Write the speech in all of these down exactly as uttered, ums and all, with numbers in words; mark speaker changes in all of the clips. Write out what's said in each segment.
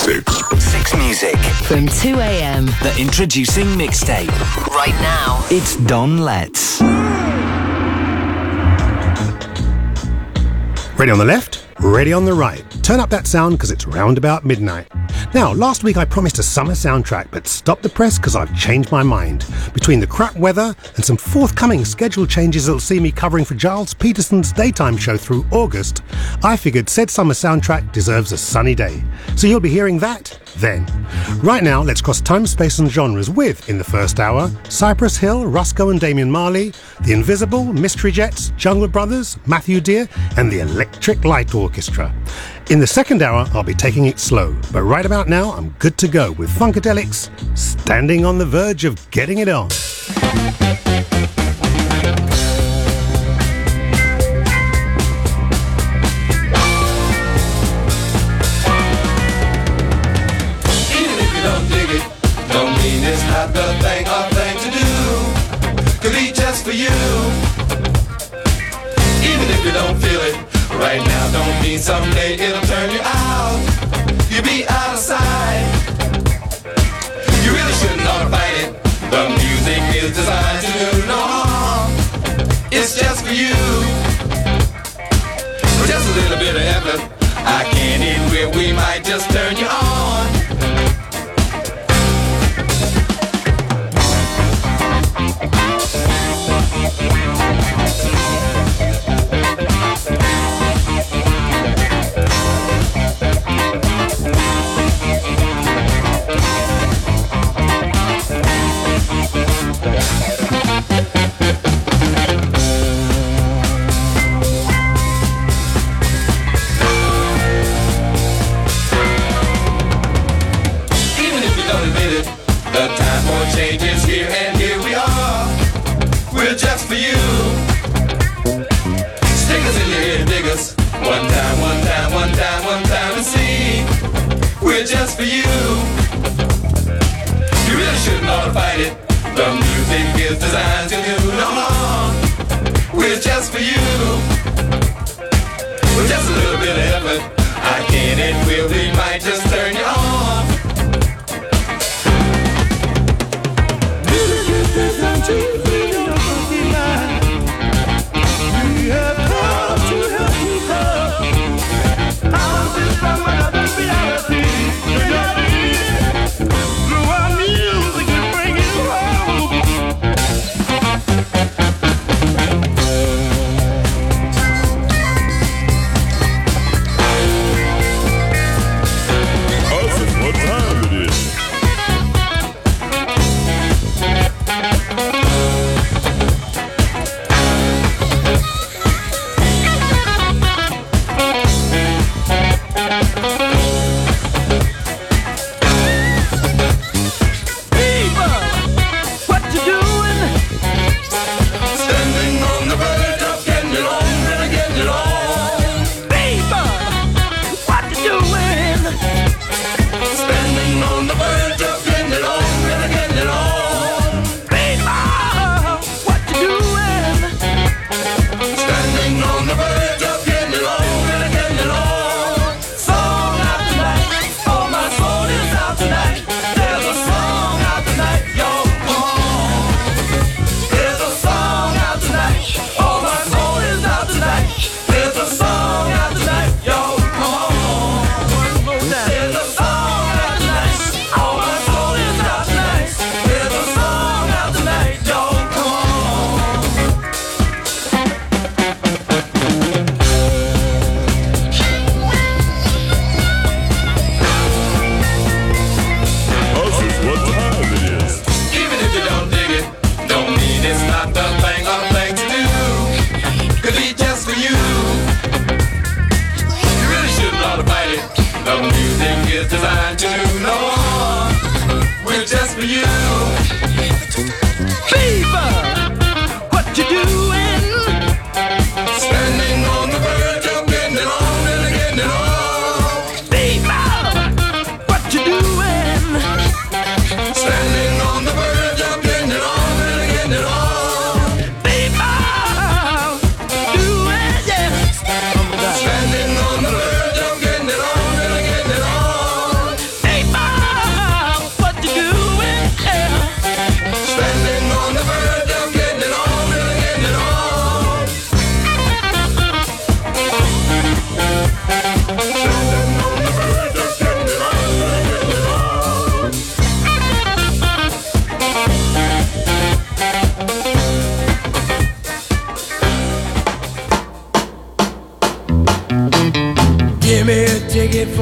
Speaker 1: Six. Six Music.
Speaker 2: From two a.m.
Speaker 1: The Introducing Mixtape.
Speaker 2: Right now.
Speaker 1: It's Don Letts.
Speaker 3: Ready on the left, ready on the right. Turn up that sound because it's round about midnight. Now, last week I promised a summer soundtrack, but stop the press because I've changed my mind. Between the crap weather and some forthcoming schedule changes that'll see me covering for Giles Peterson's daytime show through August, I figured said summer soundtrack deserves a sunny day. So you'll be hearing that then. Right now, let's cross time, space and genres with, in the first hour, Cypress Hill, Rusko and Damian Marley, The Invisible, Mystery Jets, Jungle Brothers, Matthew Dear and the Electric Light Orchestra. In the second hour, I'll be taking it slow, but right about now, I'm good to go with Funkadelics, Standing on the Verge of Getting It On.
Speaker 4: It's not the thing or thing to do. Could be just for you. Even if you don't feel it right now, don't mean someday it'll turn you out. You'll be out of sight. You really shouldn't ought to fight it. The music is designed to do no harm. It's just for you. With just a little bit of effort, I can't end where we might just turn you on. Changes here and here we are. We're just for you. Stick us in your head, dig us. One time, one time, one time, one time and see. We're just for you. You really shouldn't ought to fight it. The music is designed to do no harm. We're just for you. With just a little bit of effort, I can't and will, we might just turn you on.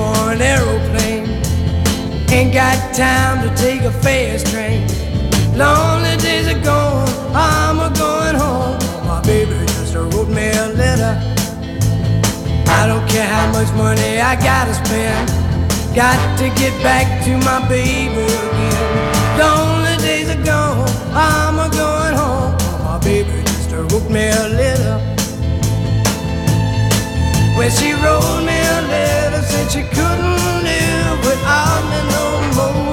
Speaker 5: for an aeroplane. Ain't got time to take a fast train. Lonely days are gone, I'm a going home. My baby just wrote me a letter. I don't care how much money I gotta spend. Got to get back to my baby again. Lonely days are gone, I'm a going home. My baby just wrote me a letter. When she wrote me a letter, said she couldn't live without me no more.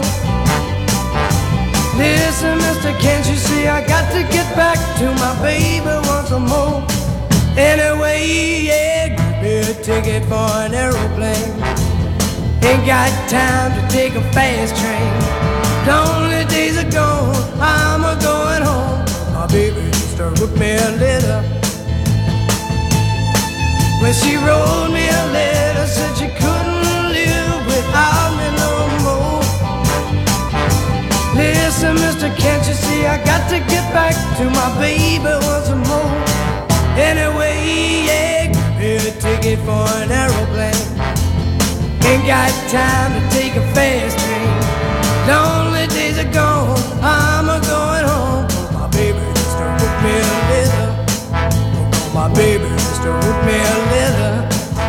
Speaker 5: Listen, mister, can't you see I got to get back to my baby once more. Anyway, yeah, give me a ticket for an aeroplane. Ain't got time to take a fast train. Lonely days are gone, I'm a going home. My baby just wrote me a letter. When she wrote me a letter, said she couldn't live without me no more. Listen, mister, can't you see I got to get back to my baby once more. Anyway, yeah, give me a ticket for an aeroplane. Ain't got time to take a fast train. Lonely days are gone, I'm a going home. My baby just wrote me a letter. My baby just wrote me a letter.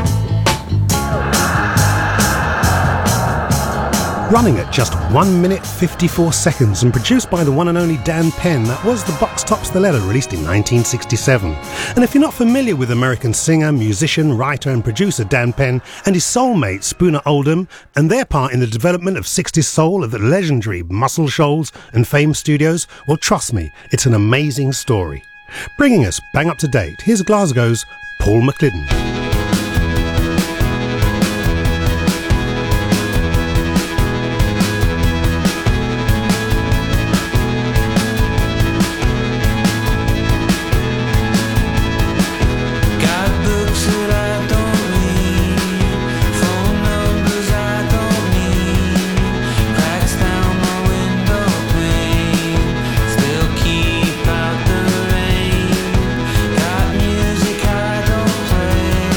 Speaker 3: Running at just one minute fifty-four seconds and produced by the one and only Dan Penn, that was The Box Tops The Letter, released in nineteen sixty-seven. And if you're not familiar with American singer, musician, writer and producer Dan Penn and his soulmate Spooner Oldham and their part in the development of sixties soul at the legendary Muscle Shoals and Fame Studios, well, trust me, it's an amazing story. Bringing us bang up to date, here's Glasgow's Paul McLidden.
Speaker 6: Music I don't play.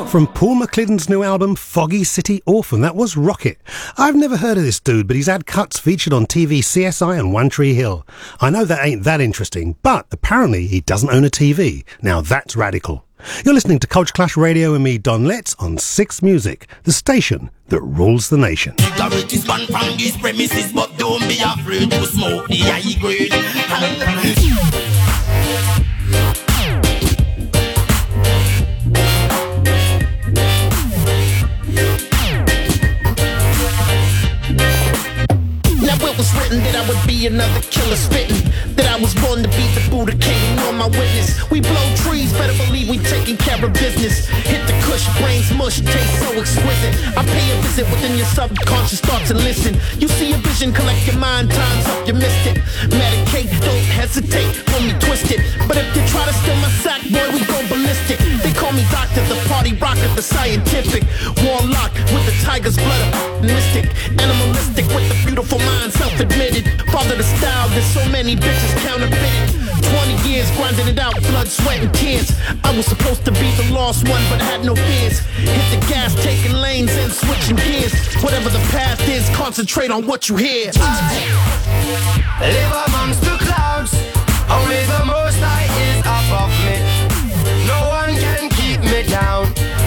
Speaker 3: From Paul McLidden's new album, Foggy City Orphan, that was Rocket. I've never heard of this dude, but he's had cuts featured on T V C S I and One Tree Hill. I know that ain't that interesting, but apparently he doesn't own a T V. Now that's radical. You're listening to Culture Clash Radio and me, Don Letts, on Six Music, the station that rules the nation.
Speaker 6: Cigarettes ban from these premises, but don't be afraid to smoke the high grade. It was written that I would be another killer spitting, that I was born to be the Buddha king on my witness. We blow trees, better believe we taking care of business. Hit the kush, brains mush, taste so exquisite. I pay a visit within your subconscious thoughts and listen. You see a vision, collect your mind, time's up, you missed it. Medicate, don't hesitate, pull me twisted. But if you try to steal my sack, boy, we go ballistic. They call me doctor, the party rocker, the scientific warlock with the tiger's blood, a mystic, animalistic with the beautiful mind, self-admitted. Father the style, there's so many bitches counterfeited. Twenty years grinding it out, blood, sweat, and tears. I was supposed to be the lost one, but had no fears. Hit the gas, taking lanes and switching gears. Whatever the path is, concentrate on what you hear.
Speaker 5: I live amongst the clouds, only the Most High is above me. No one can keep me down.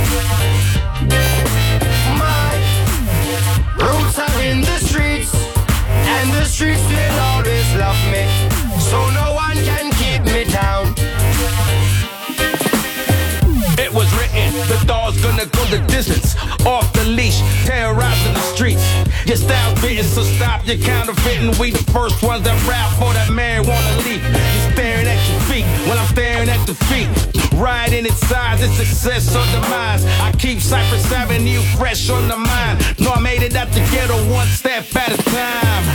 Speaker 5: My roots are in the streets, and the streets will always love me. So no one can keep me down.
Speaker 7: It was written, the dog's gonna go the distance. Off the leash, terrorizing the streets. Your style's bitten, so stop your counterfeiting. We the first ones that rap for that marijuana leaf. You're staring at your feet, while I'm staring at the feet. Riding its size, it's success or demise. I keep Cypress Avenue fresh on the mind. No, I made it out the ghetto one step at a time.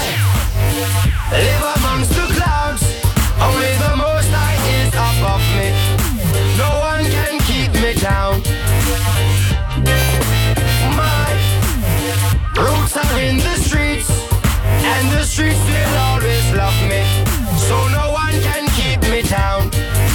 Speaker 5: I live amongst the clouds, only the Most High is above me. No one can keep me down. My roots are in the streets, and the streets will always love me. So no one can keep me down.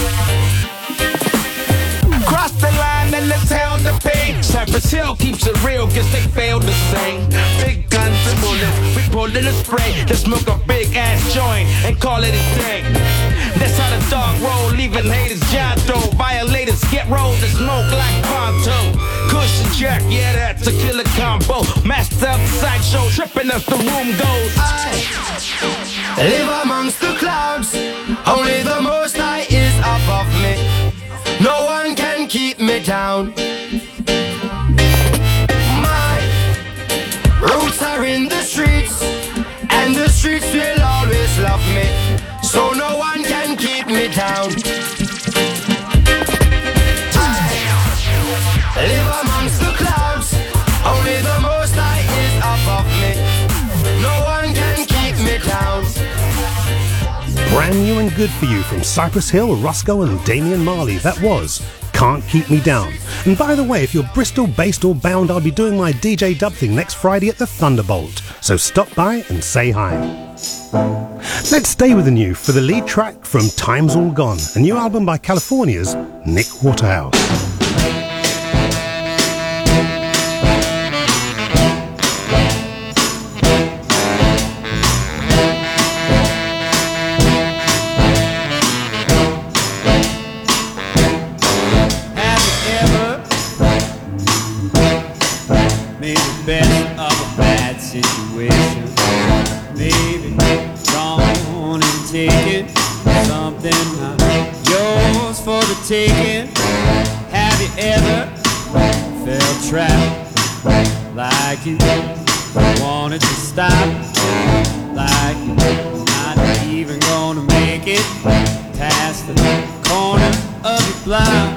Speaker 7: Cross the line and let's hell the pain. Cypress Hill keeps it real, guess they failed to sing. Big guns and bullets, we pullin' a spray. Let's smoke a big ass joint and call it a day. That's how the dog roll, leaving haters Jonto. Violators get rolled to smoke like Ponto. Kush and Jack, yeah, that's a killer combo. Master of the sideshow, tripping as the room goes.
Speaker 5: I live amongst the clouds, only the Most High is above me. No one can keep me down. My roots are in the streets, and the streets will always love me. So no one can keep me down. I live amongst the clouds, only the Most High is above me. No one can keep me down.
Speaker 3: Brand new and good for you from Cypress Hill, Roscoe and Damian Marley. That was Can't Keep Me Down. And by the way, if you're Bristol based or bound, I'll be doing my D J dub thing next Friday at the Thunderbolt. So stop by and say hi. Let's stay with the new for the lead track from Time's All Gone, a new album by California's Nick Waterhouse.
Speaker 8: Taken. Have you ever felt trapped like you wanted to stop, like you're not even gonna make it past the corner of your block?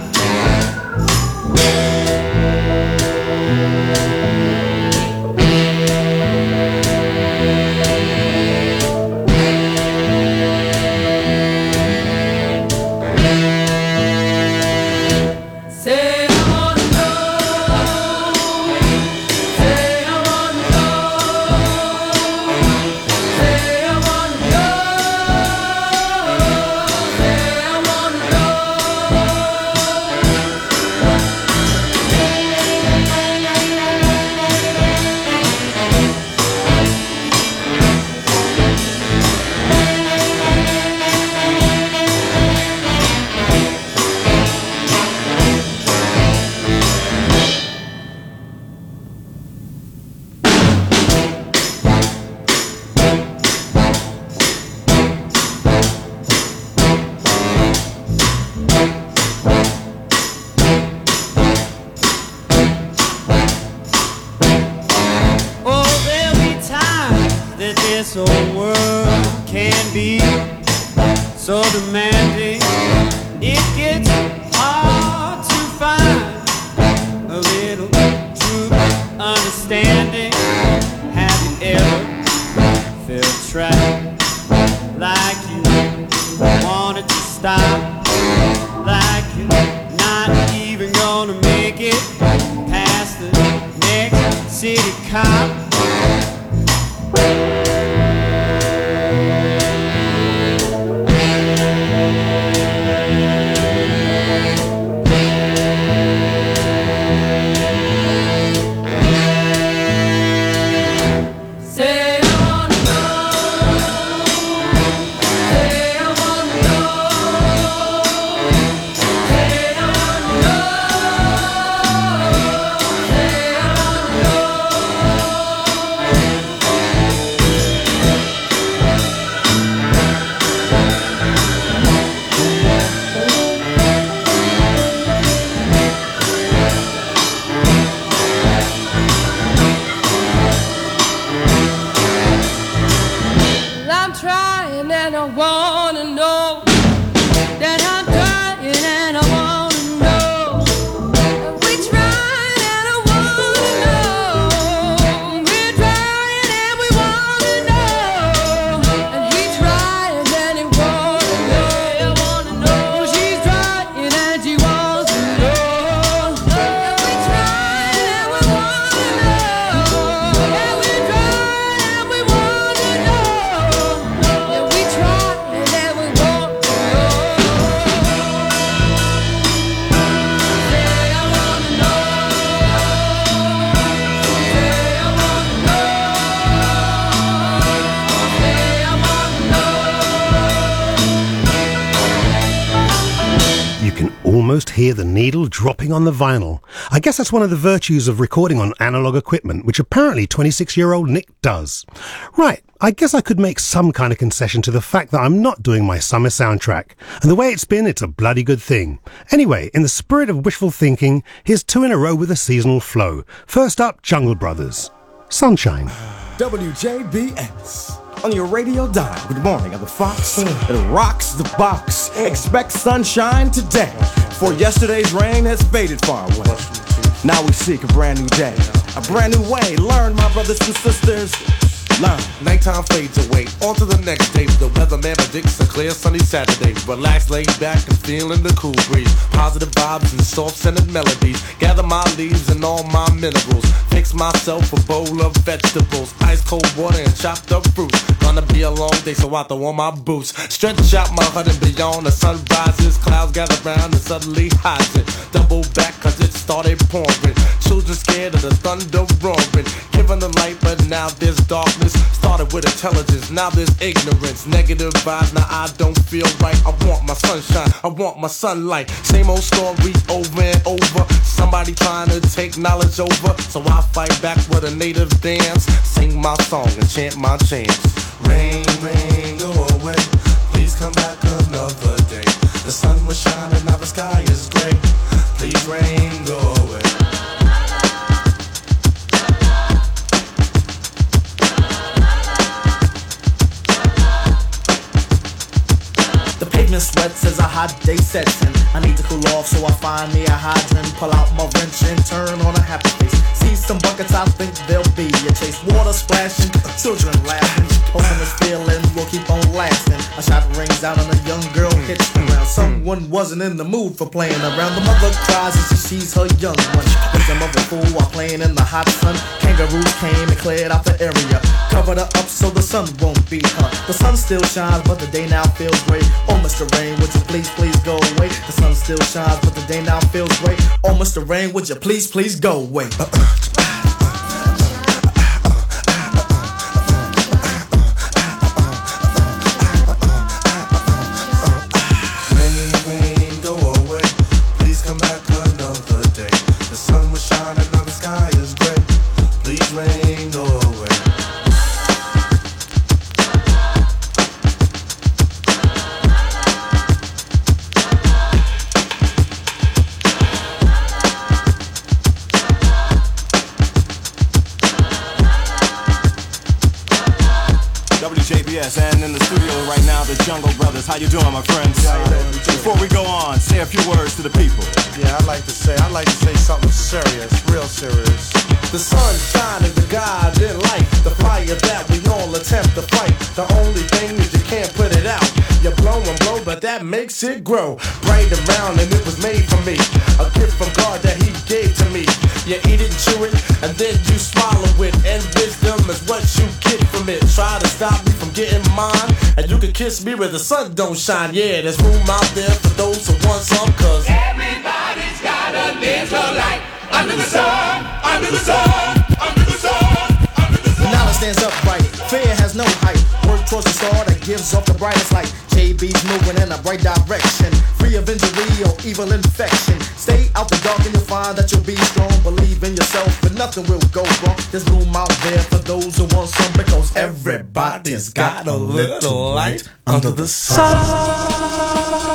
Speaker 8: this old world can be so demanding, it gets hard to find a little true understanding. Have you ever felt trapped like you wanted to stop, like you're not even gonna make it past the next city cop?
Speaker 3: Almost hear the needle dropping on the vinyl. I guess that's one of the virtues of recording on analog equipment, which apparently twenty-six-year-old Nick does. Right, I guess I could make some kind of concession to the fact that I'm not doing my summer soundtrack. And the way it's been, it's a bloody good thing. Anyway, in the spirit of wishful thinking, here's two in a row with a seasonal flow. First up, Jungle Brothers. Sunshine.
Speaker 9: W J B S. On your radio dial, good morning of the Fox that rocks the box. Expect sunshine today, for yesterday's rain has faded far away. Now we seek a brand new day, a brand new way. Learn, my brothers and sisters, learn.
Speaker 10: Nighttime fades away, on to the next day. The weatherman predicts a clear sunny Saturday. Relax, lay back and feeling the cool breeze. Positive vibes and soft-scented melodies. Gather my leaves and all my minerals. Fix myself a bowl of vegetables. Ice cold water and chopped up fruit. Gonna be a long day, so I throw on my boots. Stretch out my hood and beyond. The sun rises, clouds gather round and suddenly hides it. Double back cause it started pouring. Children scared of the thunder roaring. Given the light, but now there's darkness. Started with intelligence, now there's ignorance. Negative vibes, now I don't feel right. I want my sunshine, I want my sunlight. Same old story over and over. Somebody trying to take knowledge over. So I fight back with a native dance. Sing my song and chant my chants.
Speaker 4: Rain, rain, go away. Please come back another day. The sun was shining, now the sky is gray. Please rain, go away.
Speaker 6: Pavement sweats as a hot day sets in. I need to cool off, so I find me a hydrant. Pull out my wrench and turn on a happy face. See some buckets, I think there'll be a chase. Water splashing, children laughing. Hoping this feeling will keep on lasting. A shot rings out and a young girl hits the ground. Someone wasn't in the mood for playing around. The mother cries as she sees her young one. With them other fool while playing in the hot sun. Kangaroos came and cleared out the area. Covered her up so the sun won't beat her. The sun still shines, but the day now feels gray. Oh, Mister Rain, would you please, please go away? The sun still shines, but the day now feels gray. Oh, Mister Rain, would you please, please go away?
Speaker 4: Rain, rain, go away. Please come back another day. The sun was shining, now the sky is gray. Please rain, go away.
Speaker 11: W J B S, and in the studio right now, the Jungle Brothers. How you doing, my friends? Before we go on, say a few words to the people.
Speaker 10: Yeah, I'd like to say, I'd like to say something serious, real serious. The sunshine is the God in light, the fire that we all attempt to fight. The only thing is you can't put it out. You blow and blow, but that makes it grow. Right around, and it was made for me. A gift from God that He gave to me. You eat it and chew it, and then you swallow it. And wisdom is what you get from it. Try to stop me from getting mine, and you can kiss me where the sun don't shine. Yeah, there's room out there for those who want some, cause
Speaker 4: everybody's got a little light under the sun, under the sun, under the sun, under the sun.
Speaker 6: Knowledge stands upright, fear has no height. Work towards the star that gives off the brightest light. J B's moving in a bright direction, free of injury or evil infection. Stay out the dark and you'll find that you'll be strong. Believe in yourself and nothing will go wrong. There's room out there for those who want some, because everybody's got a little light under the sun.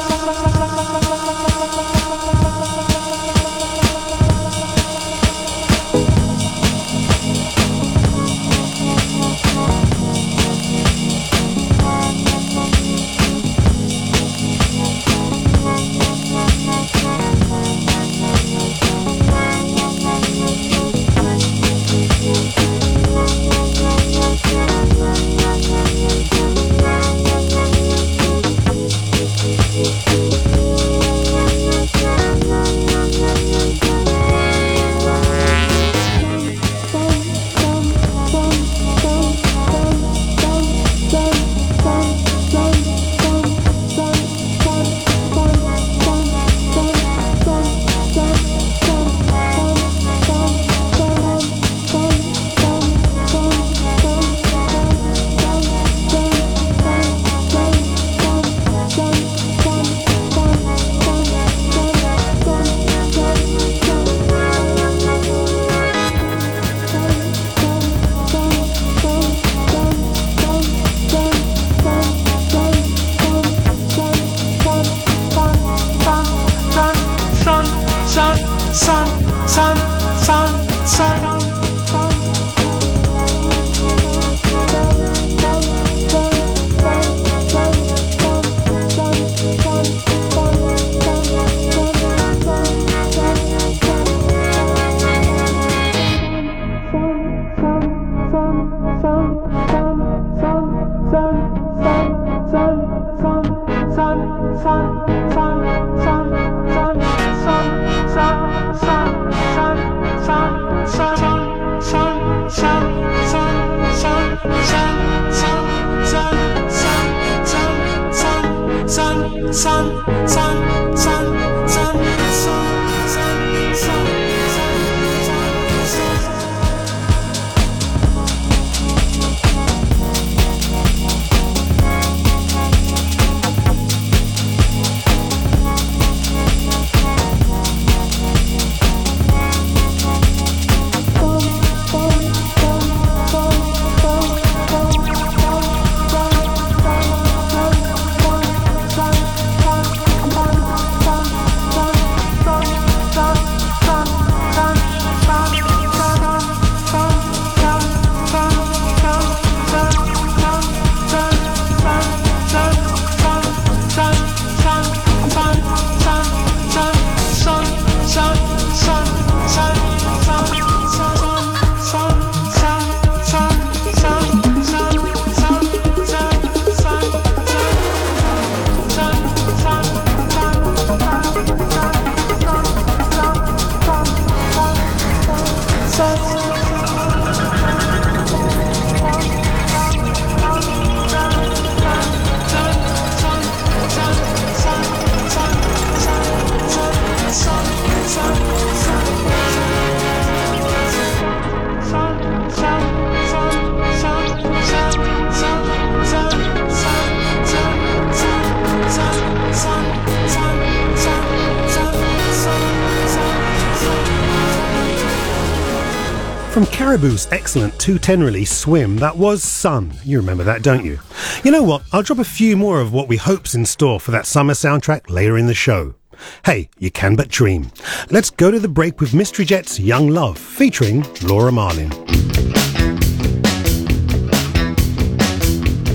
Speaker 3: From Caribou's excellent two ten release Swim, that was Sun. You remember that, don't you? You know what? I'll drop a few more of what we hope's in store for that summer soundtrack later in the show. Hey, you can but dream. Let's go to the break with Mystery Jets' Young Love, featuring Laura Marlin.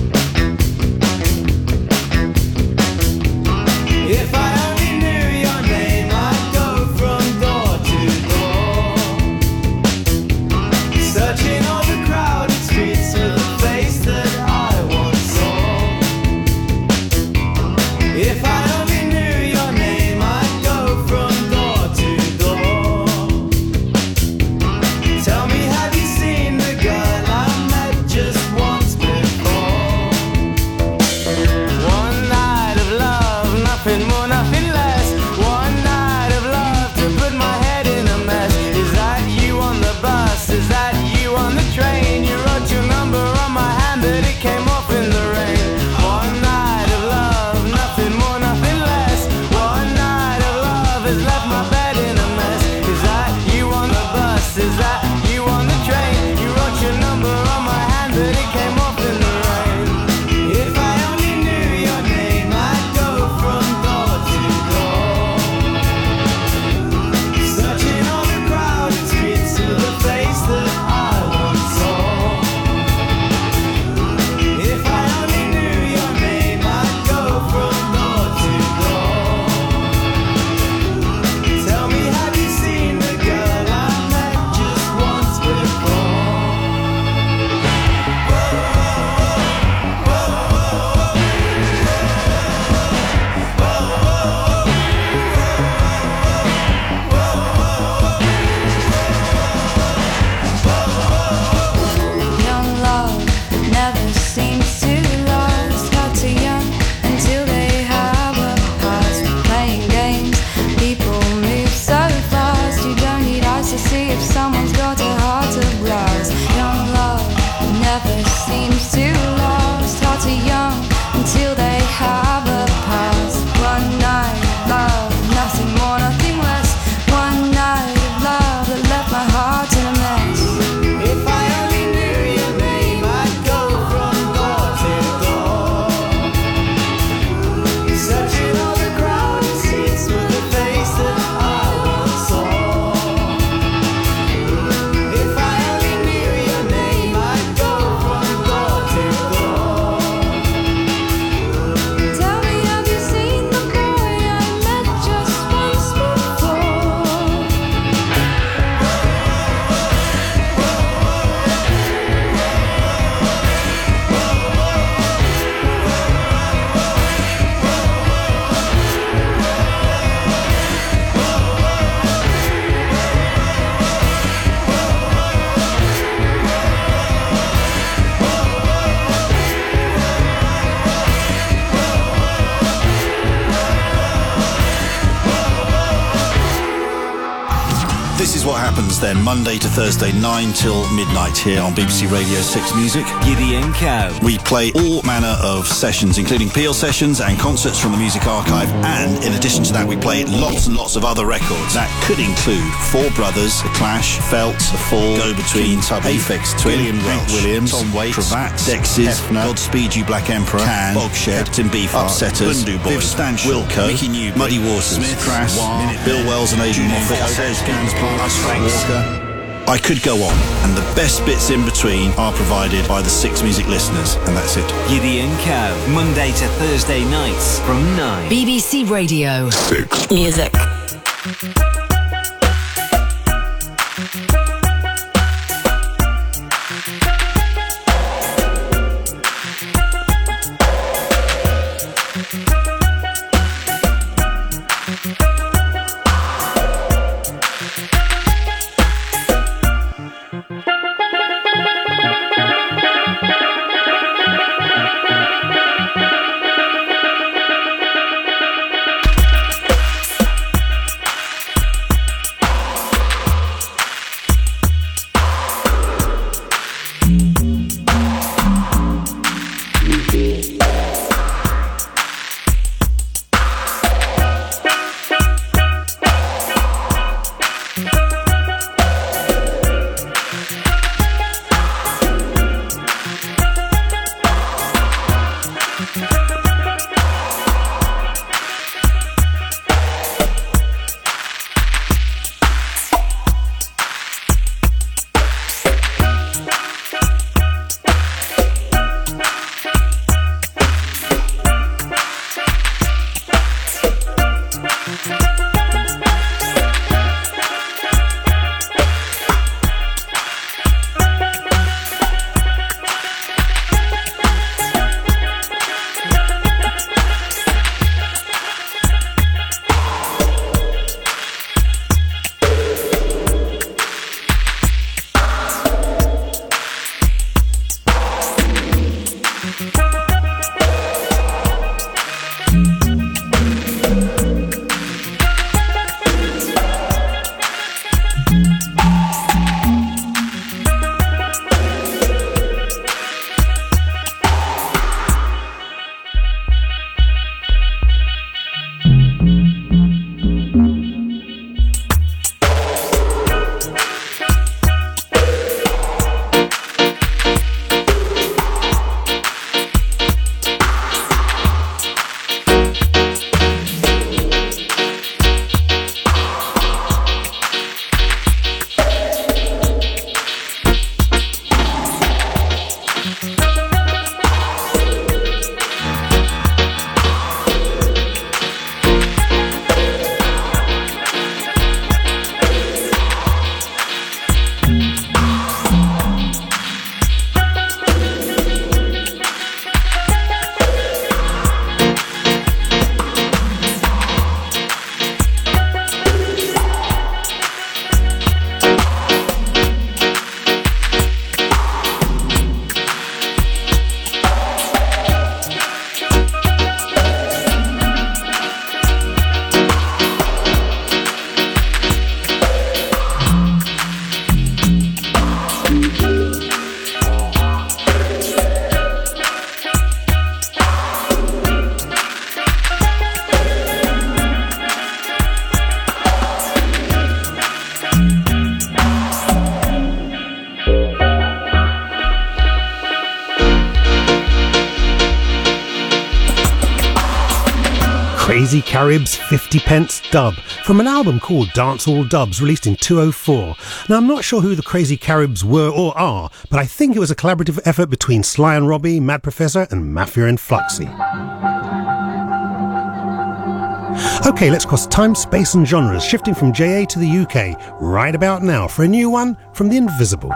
Speaker 12: hours then, Monday to Thursday, nine till midnight here on B B C Radio six Music.
Speaker 1: Gideon Cow.
Speaker 12: We play all manner of sessions, including Peel sessions and concerts from the Music Archive, and in addition to that, we play lots and lots of other records. That could include Four Brothers, The Clash, Felt, The Fall, Go Between, Aphex Twin, William Welch, Williams, Tom Waits, Cravats, Dexys, Hefner, Godspeed You Black Emperor, Can, Bogshed, Captain Beefheart, Upsetters, Bundu Boys, Viv Stanshall, Wilco, Mickey Newbury, Muddy Waters, Smith, Crass, War, Bill Wells and Adrian Moffat, Scans, Walker. I could go on, and the best bits in between are provided by the Six Music listeners, and that's it.
Speaker 1: Gideon Cow, Monday to Thursday nights from nine.
Speaker 2: B B C Radio six Music.
Speaker 3: Crazy Carib's fifty pence dub from an album called Dance All Dubs, released in two oh four. Now, I'm not sure who the Crazy Caribs were or are, but I think it was a collaborative effort between Sly and Robbie, Mad Professor and Mafia and Fluxy. Okay, let's cross time, space and genres, shifting from J A to the U K right about now for a new one from The Invisible.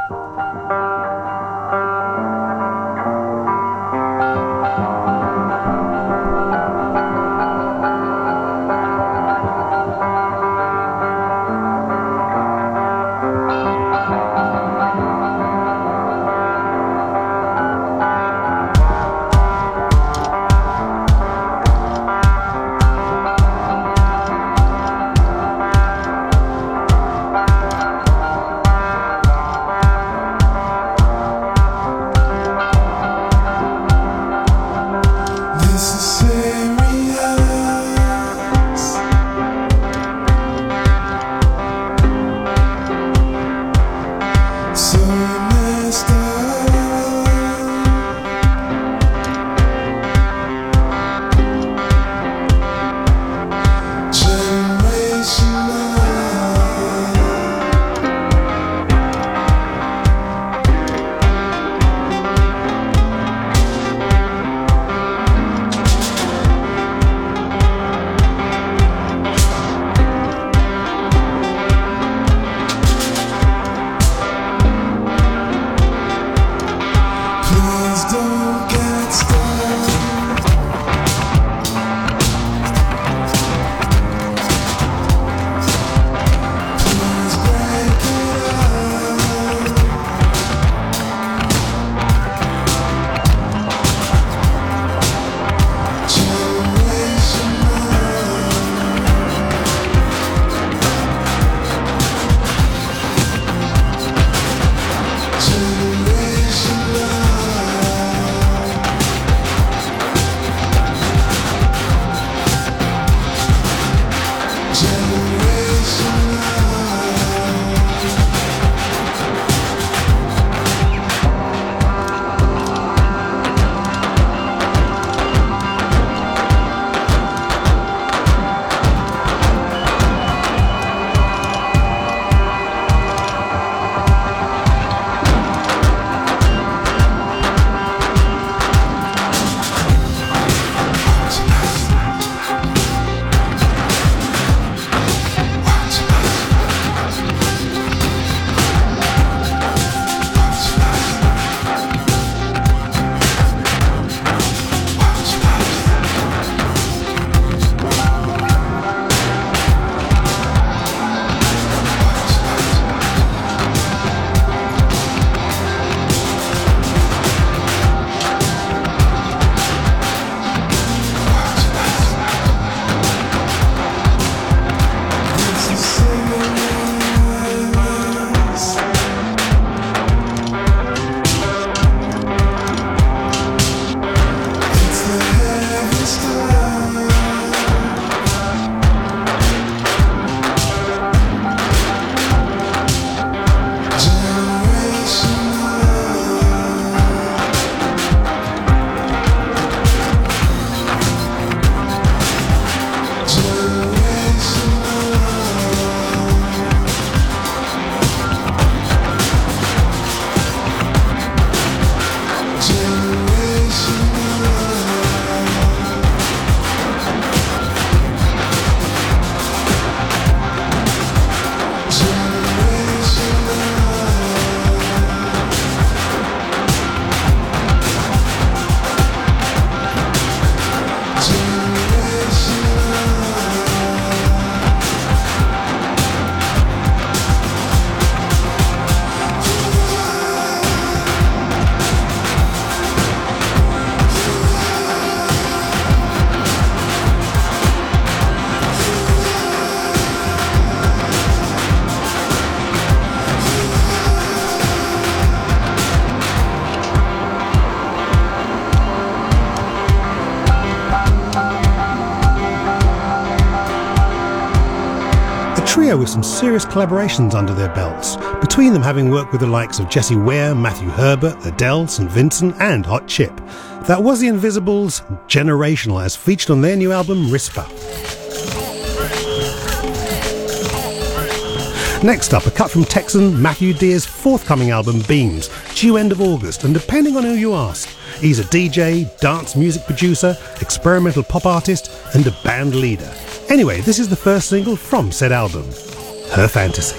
Speaker 3: trio with some serious collaborations under their belts, between them having worked with the likes of Jessie Ware, Matthew Herbert, Adele, Saint Vincent and Hot Chip. That was the Invisibles' Generational, as featured on their new album Rispa. Next up, a cut from Texan Matthew Deer's forthcoming album Beams, due end of August, and depending on who you ask, he's a D J, dance music producer, experimental pop artist and a band leader. Anyway, this is the first single from said album, Her Fantasy.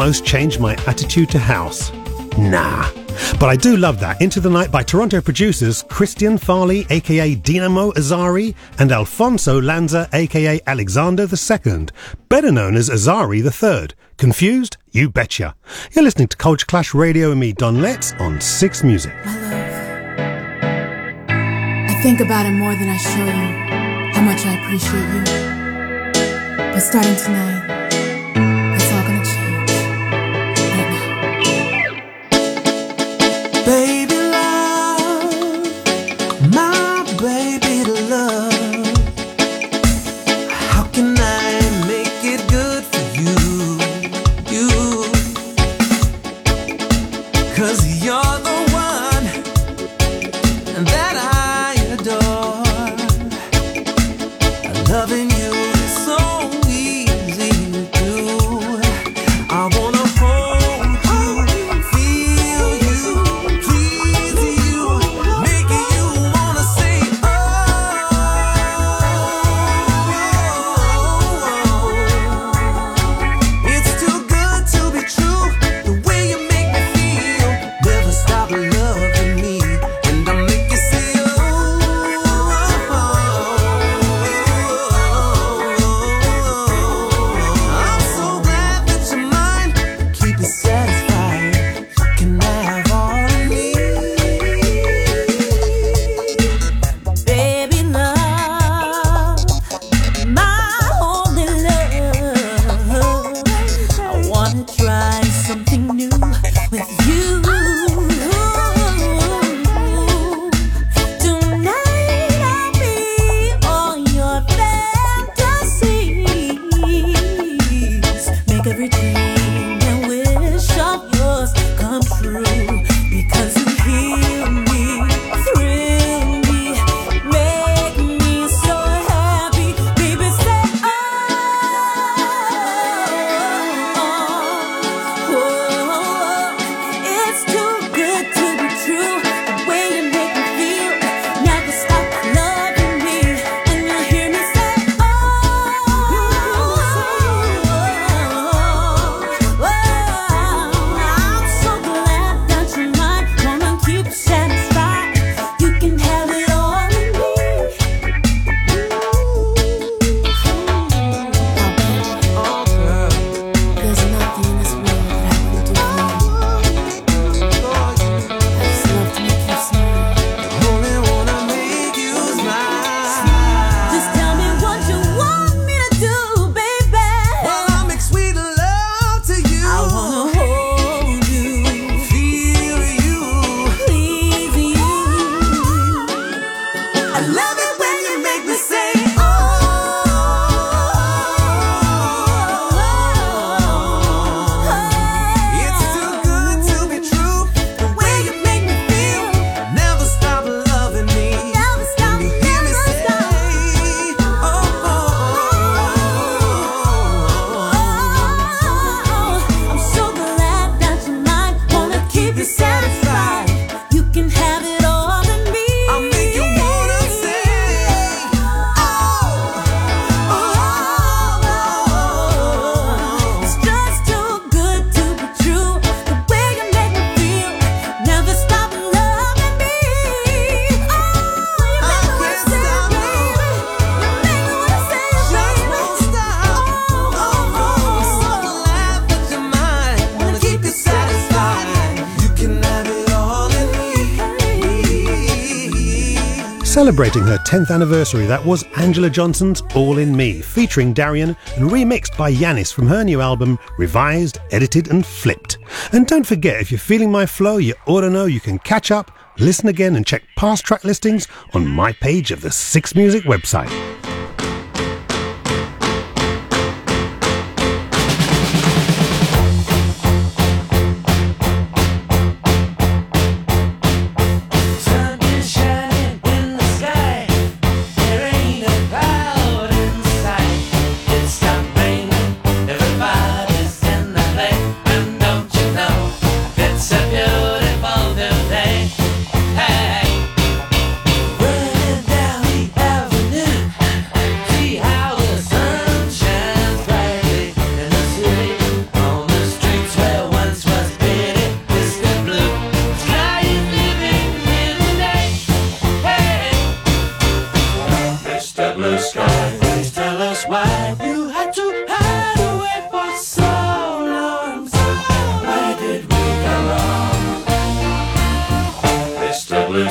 Speaker 3: almost changed my attitude to house. Nah. But I do love that. Into the Night by Toronto producers Christian Farley, aka Dinamo Azari, and Alfonso Lanza, aka Alexander the Second, better known as Azari the Third. Confused? You betcha. You're listening to Culture Clash Radio and me, Don Letts, on Six Music.
Speaker 13: My love, I think about it more than I show you, how much I appreciate you. But starting tonight, it's all gonna change. Right now.
Speaker 14: Baby love, my baby love, how can I make it good for you, you, 'cause you're the one that I adore. Loving you is so easy to do. I wanna hold you, feel you, please you, making you wanna say oh. It's too good to be true. The way you make me feel, never stop loving me, and I make you say oh. I'm so glad that you're mine. Keep it satisfied. You can have all of me.
Speaker 15: Baby love, my only love. I wanna try something new with you. Tonight I'll be all your fantasies. Make every dream and wish of yours come true. Because you heal me, thrill me, make me so happy. Baby, say oh, oh, oh. It's too good to be true. The way you make me feel, never stop loving me. And you hear me say oh, oh, oh. I'm so glad that you're mine. Wanna keep you satisfied. You can have it all in me.
Speaker 14: Oh girl,
Speaker 13: There's nothing in this world that I wouldn't do for you. I just love to make you smile.
Speaker 14: only wanna make you smile.
Speaker 15: Just tell me what you want me to do, baby.
Speaker 14: Well, I'll make sweet love to you.
Speaker 15: I wanna hold you,
Speaker 14: feel you.
Speaker 15: please you.
Speaker 14: I love it when you make me say oh. It's too good to be true. The way you make me feel, never stop loving me.
Speaker 15: Never stop,
Speaker 14: You hear me
Speaker 15: never
Speaker 14: say
Speaker 15: stop.
Speaker 14: oh,
Speaker 15: I'm so glad that you're mine. Wanna keep you satisfied. You can have it all in me.
Speaker 14: I'll make you wanna say
Speaker 15: It's just too good to be true. The way you make me feel, never stop loving me. Oh, you make me wanna say it, baby. You make me wanna say it, baby.
Speaker 14: won't stop. I'm so glad that you're mine. Wanna keep you satisfied. You can have it all in me.
Speaker 3: Celebrating her tenth anniversary, that was Angela Johnson's All In Me, featuring Darian and remixed by Yanis from her new album, Revised, Edited and Flipped. And don't forget, if you're feeling my flow, you ought to know you can catch up, listen again and check past track listings on my page of the Six Music website.
Speaker 14: Sun is shining in the sky. There ain't a cloud in sight. It's stopped raining. Everybody's in the lake. And don't you know it's a beautiful new day? Hey, running down the avenue.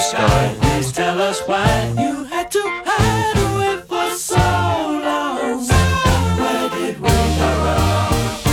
Speaker 14: sky, please tell us why you had to hide away for so long. Where did we go wrong?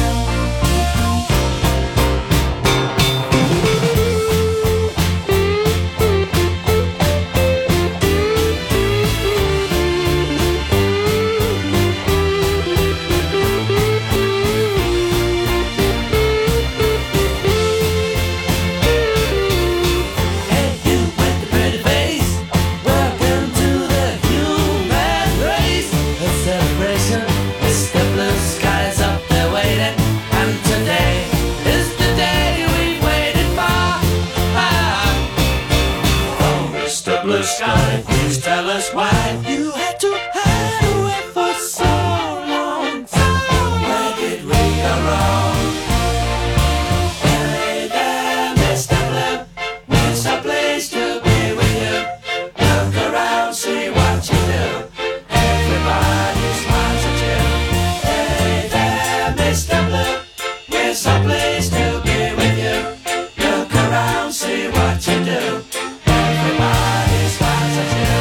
Speaker 14: Sky, please tell us why you had to hide away for so long. Where did we go wrong? Hey there, Mister Blue, it's a place to be with you. Look around, see what you do. Everybody smiles at you. Hey there, Mister Blue, it's a place to be with you. Look around, see what you do. Everybody smiles at you.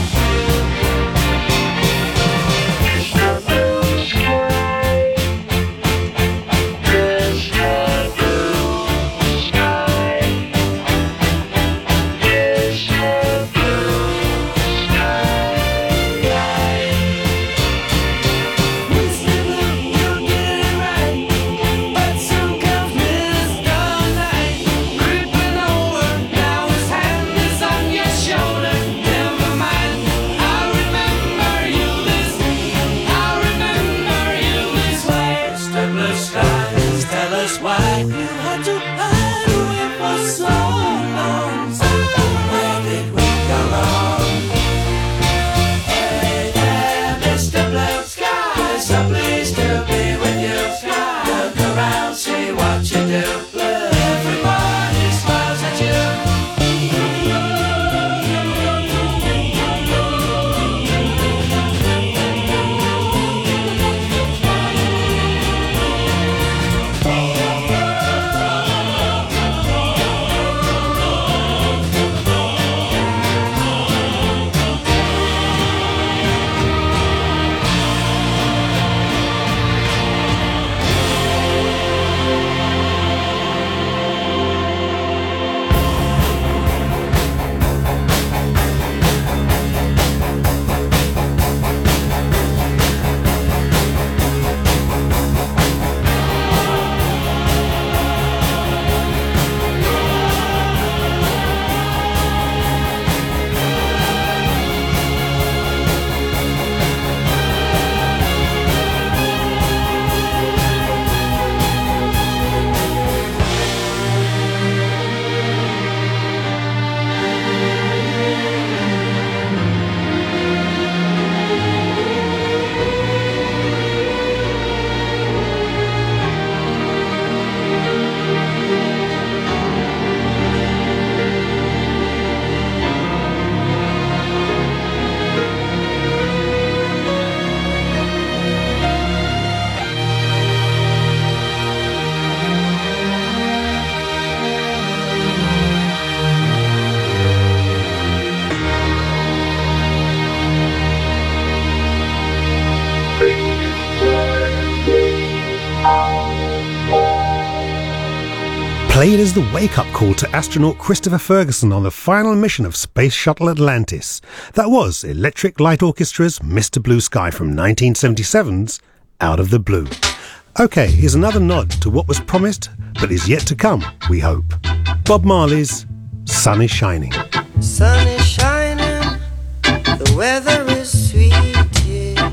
Speaker 3: Played as the wake-up call to astronaut Christopher Ferguson on the final mission of Space Shuttle Atlantis. That was Electric Light Orchestra's Mister Blue Sky from nineteen seventy-seven's Out of the Blue. OK, here's another nod to what was promised, but is yet to come, we hope. Bob Marley's Sun is Shining.
Speaker 5: Sun is shining, the weather is sweet, yeah.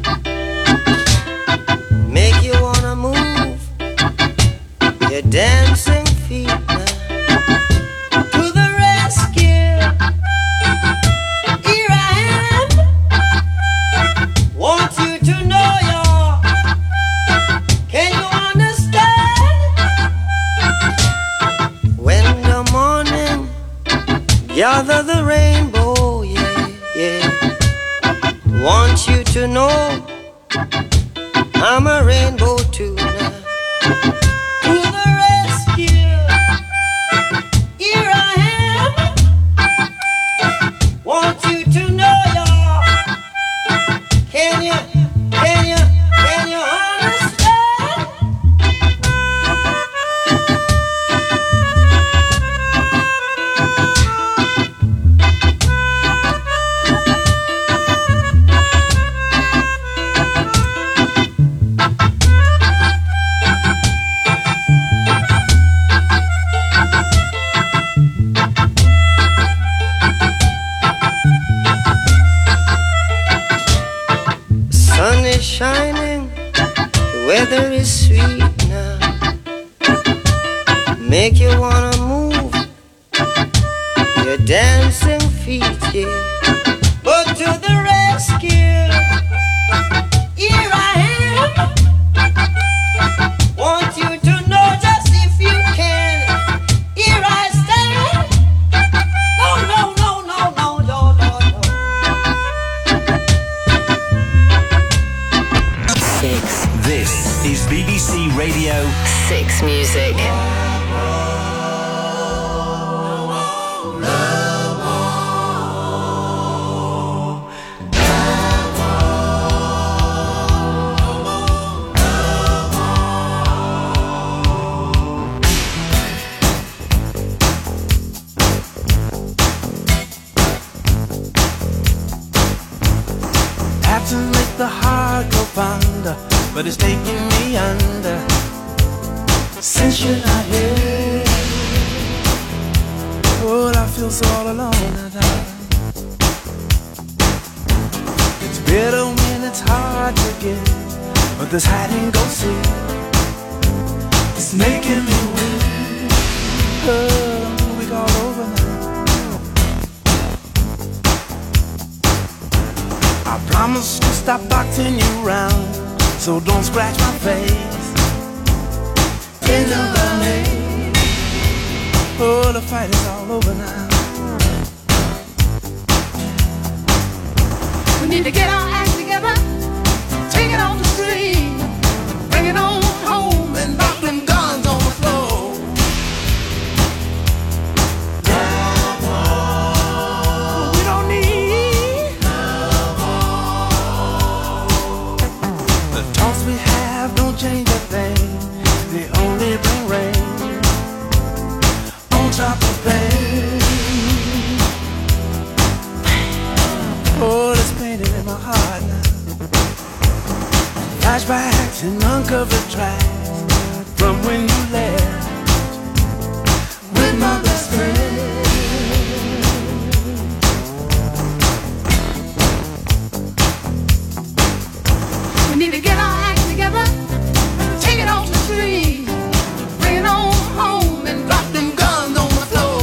Speaker 5: Make you wanna move your dancing feet now. To the rescue, here I am. Want you to know you're, can you understand? When the morning gather the rainbow, yeah, yeah. Want you to know I'm a rainbow too now. To the rescue, here I am. weather is sweet now, make you wanna move your dancing feet, yeah. But to the rescue, here I am. Want you to know just if you can. Here I stand. No, no, no, no, no, no, no, no.
Speaker 1: Six. This is B B C Radio
Speaker 2: Six Music.
Speaker 8: Absence makes the heart go fonder, but it's taking me under. Since you're not here, oh, I feel so all alone now. It's bitter when it's hard to get, but this hide and go see, it's making me weak. Oh, we all over now. I promise to stop boxing you round, so don't scratch my face. End of the name. Oh, the fight is all over now.
Speaker 15: We need to get our act together, take it on the street, bring it on home and drop them guns on the floor. We don't need
Speaker 8: the talks we have don't change a thing. They only bring rain on top of pain. Oh, it's painted in my heart now. Flashbacks and uncovered tracks from when you left with my best friend.
Speaker 15: We need to get our act together, take it off the street, bring it on home and drop them guns on the floor.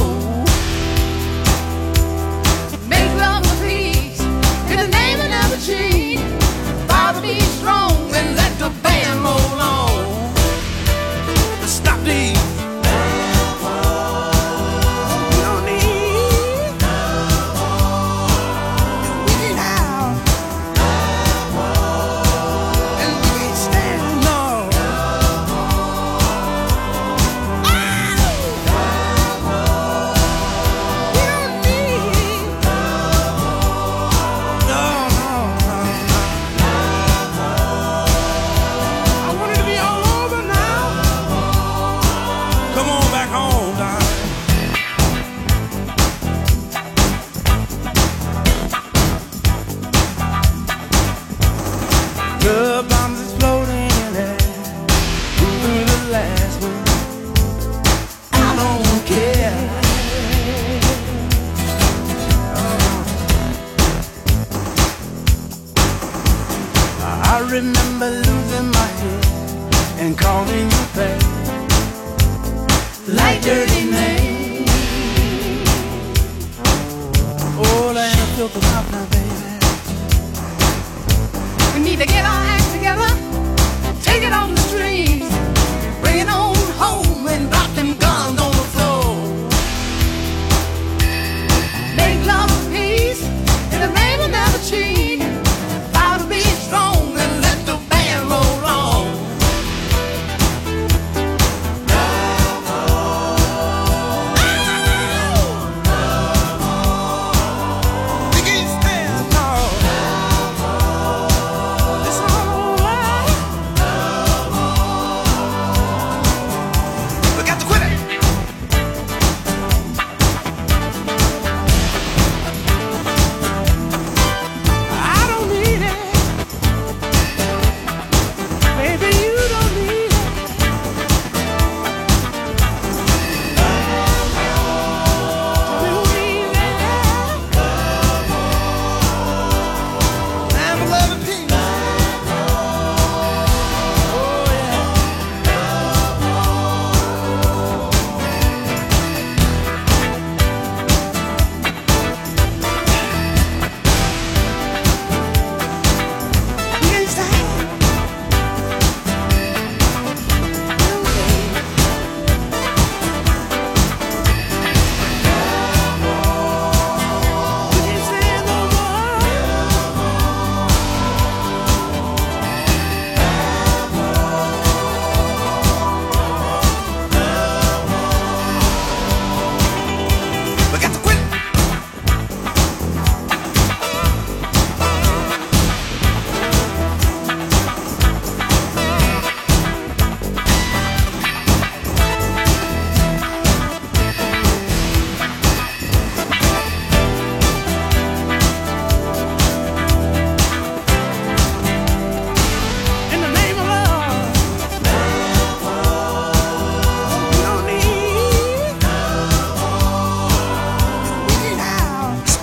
Speaker 15: Make love for peace in the name of never cheat. Vow to be strong and let the band roll on.
Speaker 8: Stop these. We don't need. We need out. And we can't stand no. We don't need. No, no, no, no. I want it to be all over now. Come on back home, darling. The bombs exploding in there through the last one. I don't care. I remember losing my head and calling you back like dirty names. Oh, land of filth about now, baby.
Speaker 15: We need to get our act together, take it on the streets, bring it on home and drop them guns on the floor. Make love and peace in the name of never cheat. Vow to be strong and let the band roll on.
Speaker 8: We can't stand no. It's all over.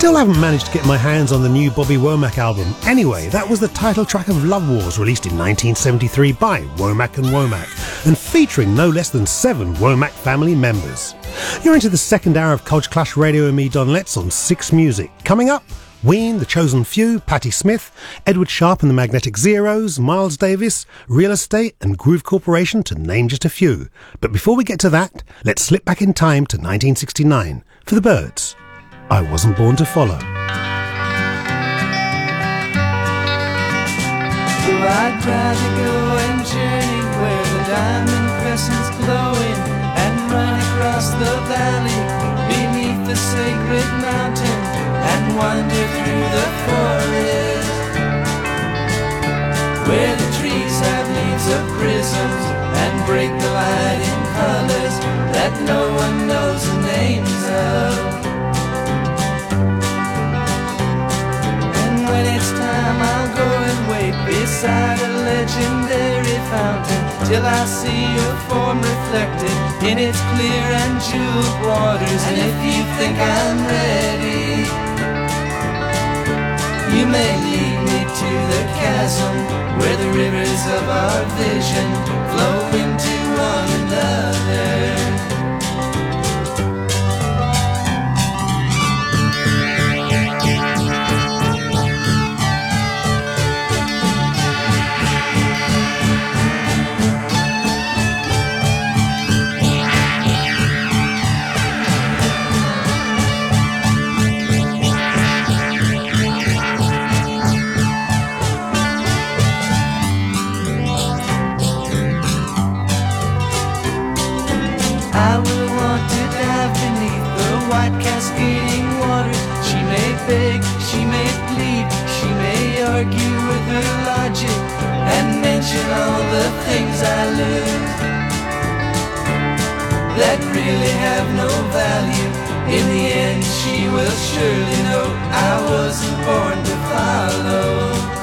Speaker 3: Still haven't managed to get my hands on the new Bobby Womack album. Anyway, that was the title track of Love Wars, released in nineteen seventy-three by Womack and Womack, and featuring no less than seven Womack family members. You're into the second hour of Culture Clash Radio with me, Don Letts, on Six Music. Coming up, Ween, The Chosen Few, Patti Smith, Edward Sharpe and the Magnetic Zeros, Miles Davis, Real Estate and Groove Corporation, to name just a few. But before we get to that, let's slip back in time to nineteen sixty-nine for the Byrds. I Wasn't Born to Follow.
Speaker 5: So I'd rather go and journey where the diamond crescent's glowing, and run across the valley beneath the sacred mountain, and wander through the forest where the trees have leaves of prisms and break the light in colors that no one knows the names of. When it's time, I'll go and wait beside a legendary fountain till I see your form reflected in its clear and jeweled waters. And if you think I'm ready, you may lead me to the chasm where the rivers of our vision flow into one another. I will want to dive beneath the white cascading waters. She may beg, she may plead, she may argue with her logic and mention all the things I lose that really have no value. In the end she will surely know I wasn't born to follow.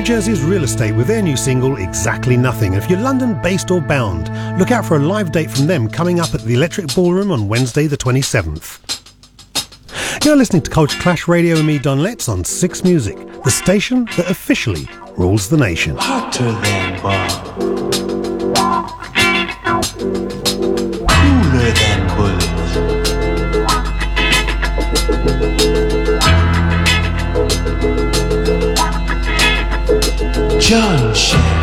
Speaker 3: New Jersey's Real Estate with their new single, Exactly Nothing. And if you're London-based or bound, look out for a live date from them coming up at the Electric Ballroom on Wednesday the twenty-seventh. You're listening to Culture Clash Radio with me, Don Letts, on Six Music, the station that officially rules the nation.
Speaker 8: Hotter than bomb, cooler than bullets. John Shannon.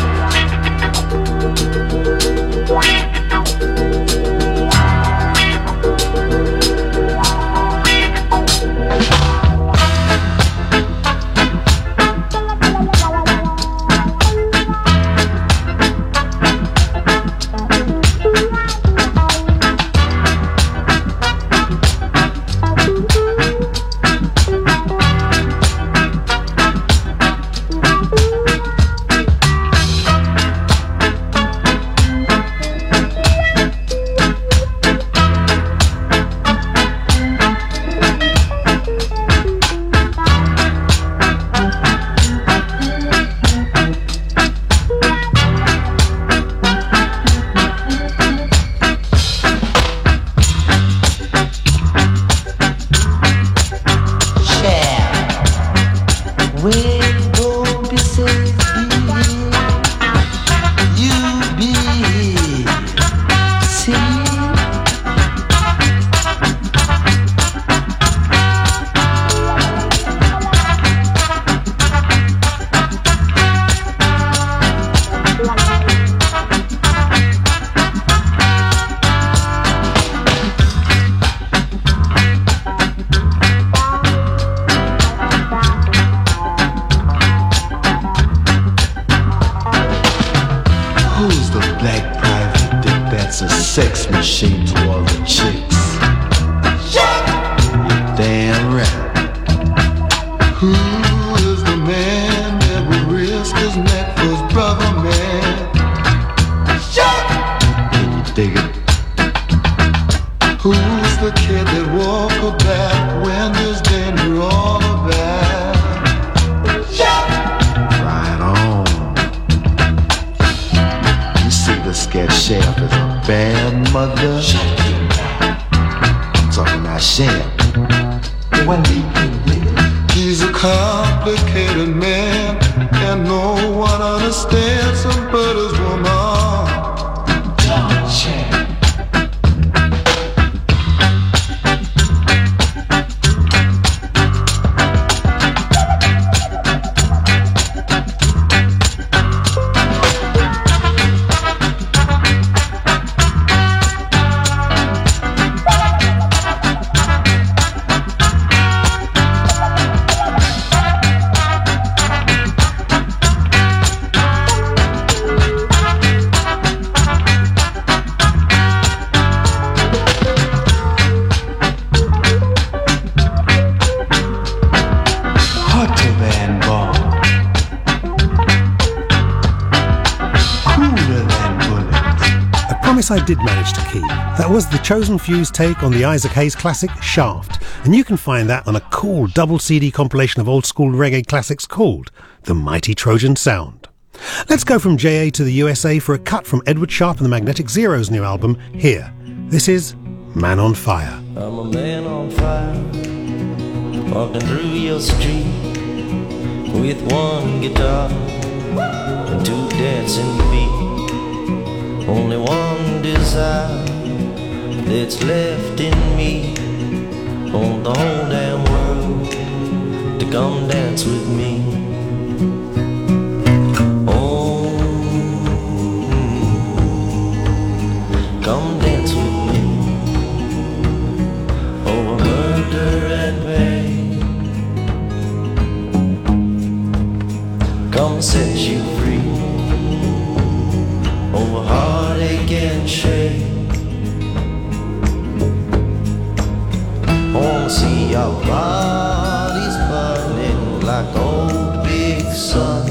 Speaker 3: I did manage to keep. That was the Chosen Few's take on the Isaac Hayes classic Shaft, and you can find that on a cool double C D compilation of old school reggae classics called The Mighty Trojan Sound. Let's go from J A to the U S A for a cut from Edward Sharpe and the Magnetic Zeros' new album, Here. This is Man on Fire.
Speaker 16: I'm a man on fire, walking through your street with one guitar and two dancing feet. Only one desire that's left in me, on the whole damn world to come dance with me. Oh, come dance with me over murder and pain. Come set you free over heartache and shame. Wanna see our bodies burning like old big sun.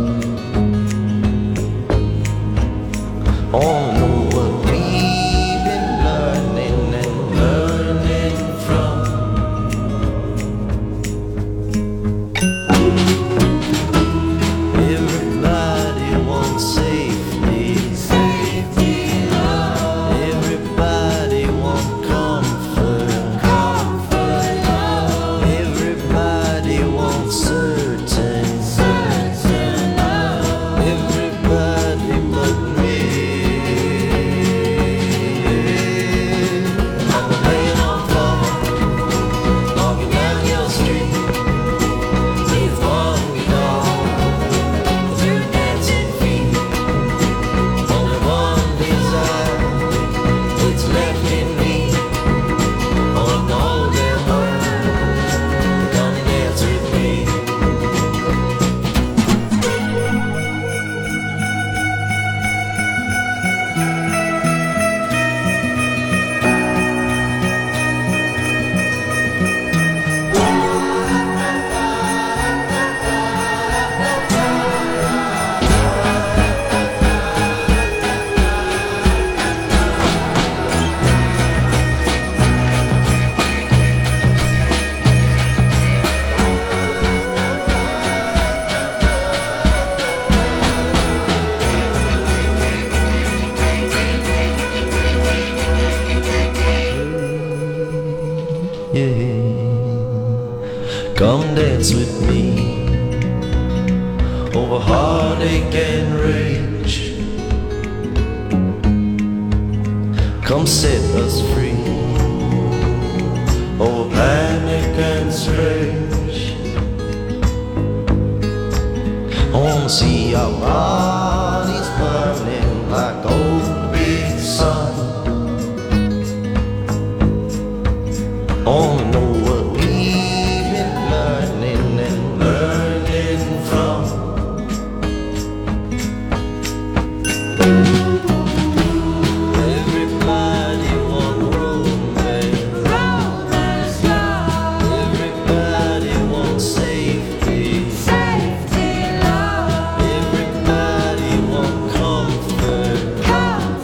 Speaker 16: Wanna know what we've been learning and learning from. Every Come dance with me over heartache and rage. Come set us free over panic and strange. I wanna see our bodies burning like old big sun. I wanna know what we've been learning and learning from. Everybody want romance. Romance, love. Everybody want safety. Safety, love. Everybody want comfort. Comfort.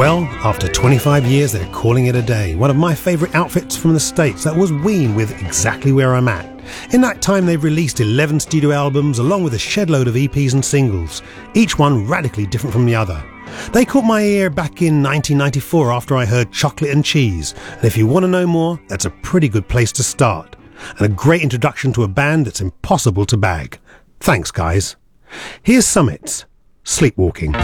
Speaker 3: Well, after twenty-five years, they're calling it a day. One of my favourite outfits from the States, that was Ween with Exactly Where I'm At. In that time, they've released eleven studio albums along with a shed load of E Ps and singles, each one radically different from the other. They caught my ear back in nineteen ninety-four after I heard Chocolate and Cheese, and if you want to know more, that's a pretty good place to start. And a great introduction to a band that's impossible to bag. Thanks, guys. Here's Summits, Sleepwalking.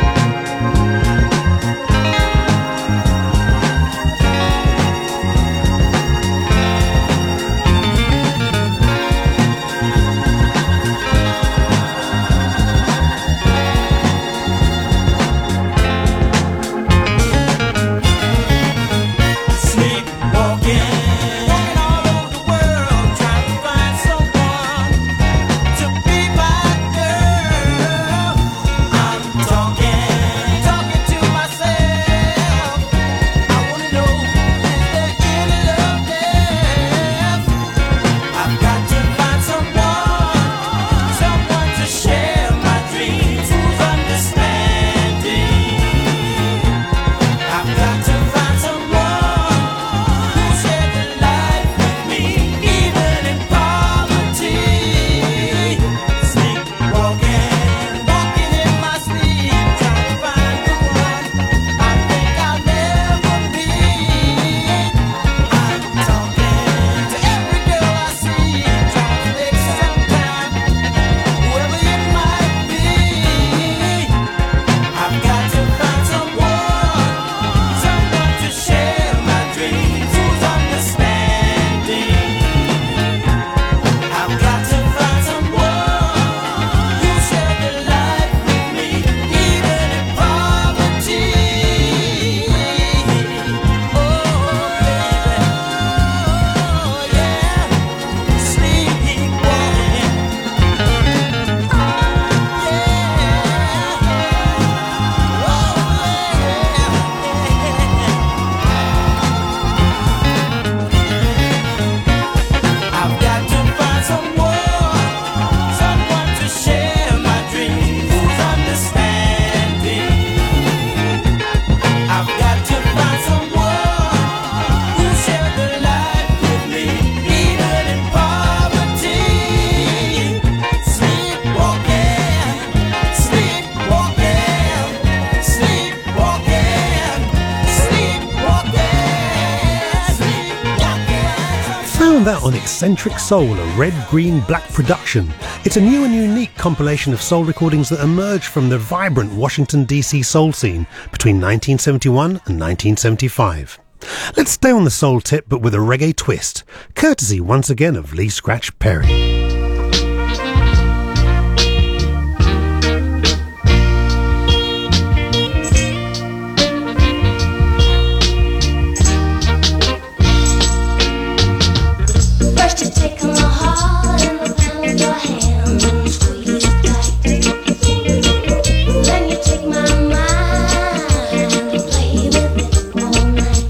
Speaker 3: That on Eccentric Soul, a red, green, black production. It's a new and unique compilation of soul recordings that emerged from the vibrant Washington D C soul scene between nineteen seventy-one and nineteen seventy-five. Let's stay on the soul tip but with a reggae twist, courtesy once again of Lee Scratch Perry.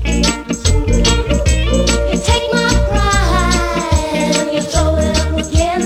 Speaker 17: Yeah.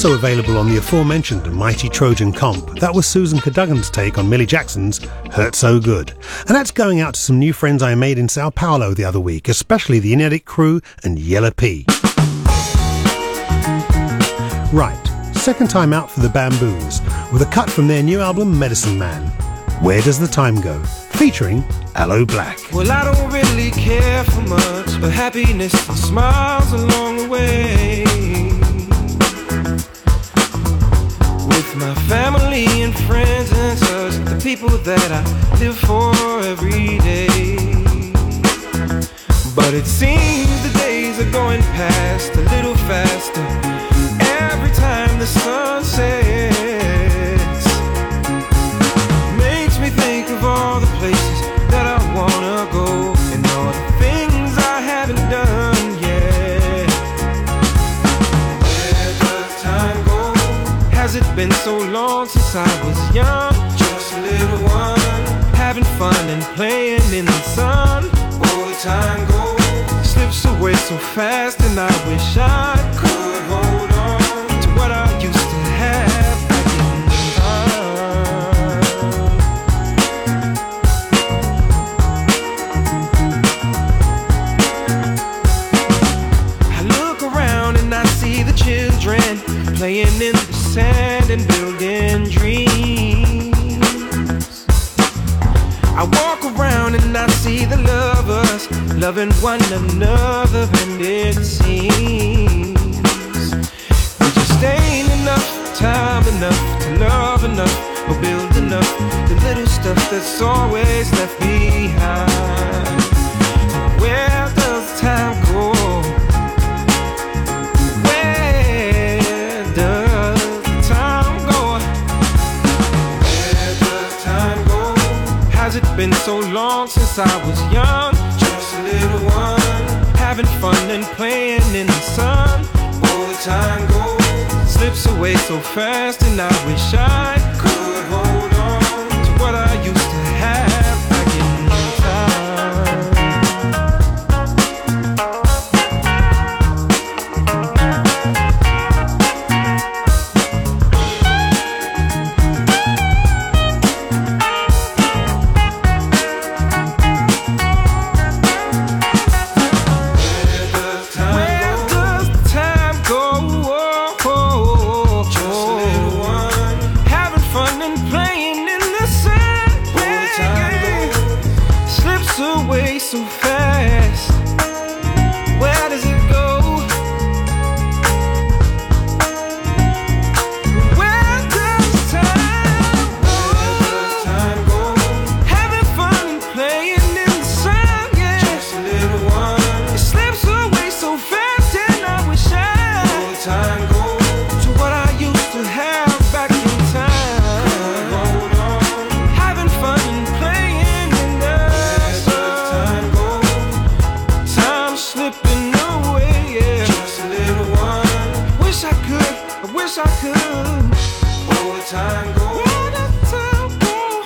Speaker 3: Also available on the aforementioned Mighty Trojan Comp, that was Susan Cadogan's take on Millie Jackson's Hurt So Good. And that's going out to some new friends I made in Sao Paulo the other week, especially the Inedit Crew and Yella P. Right, second time out for the Bamboos, with a cut from their new album Medicine Man, Where Does the Time Go? Featuring Aloe Black.
Speaker 8: Well, I don't really care for much, but happiness and smiles along the way. With my family and friends and such, the people that I live for every day. But it seems the days are going past a little faster every time the sun sets. Makes me think of all the places that I wanna go and all the things I haven't done yet. Where does time go? Has it been so long since I was young? Just a little one, having fun and playing in the sun. All the time goes, slips away so fast, and I wish I could hold on to what I used to have back in the time. I look around and I see the children playing in the sand and building dreams. I walk around and I see the lovers loving one another, and it seems there just ain't enough time enough to love enough or build enough, the little stuff that's always left behind. Where does time go? Where does time go? Where does time go? Has it been so long since I was young? Just a little one, having fun and playing in the sun. All the time goes, slips away so fast, and I wish I could hold on to what I used to have back in the time. So fast, where does it go? Where does time go? Having fun and playing in the sun, yeah. Just a little one, it slips away so fast, and I wish I all the time go to what I used to have back in time. Hold on, having fun and playing in the sun. Slipping away, yeah. Just a little one. Wish I could, I wish I could. All the time go. Where does time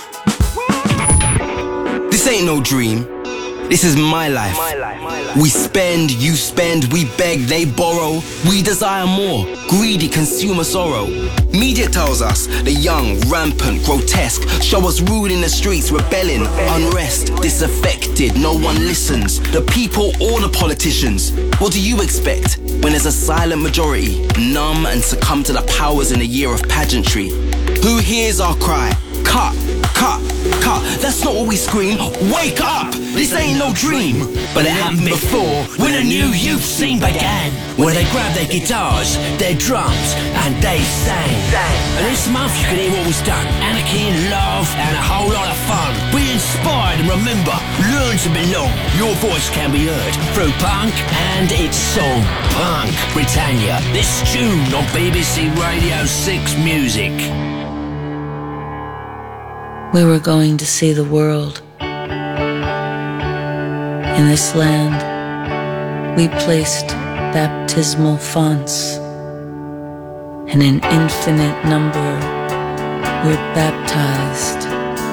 Speaker 8: go?
Speaker 17: This ain't no dream. This is my life. We spend, you spend, we beg, they borrow. We desire more, greedy consumer sorrow. Media tells us the young, rampant, grotesque, show us rude in the streets, rebelling, unrest, disaffected, no one listens. The people or the politicians. What do you expect when there's a silent majority, numb and succumb to the powers in a year of pageantry? Who hears our cry? Cut, cut, cut. That's not what we scream. Wake up! This ain't no dream.
Speaker 18: But it happened before, when a new youth scene began, where they grabbed their guitars, their drums, and they sang. And this month you can hear what was done. Anarchy and love, and a whole lot of fun. Be inspired and remember, learn to belong. Your voice can be heard through punk and its song, Punk Britannia. This tune on B B C Radio six Music.
Speaker 19: We were going to see the world. In this land, we placed baptismal fonts, and in infinite number we're baptized.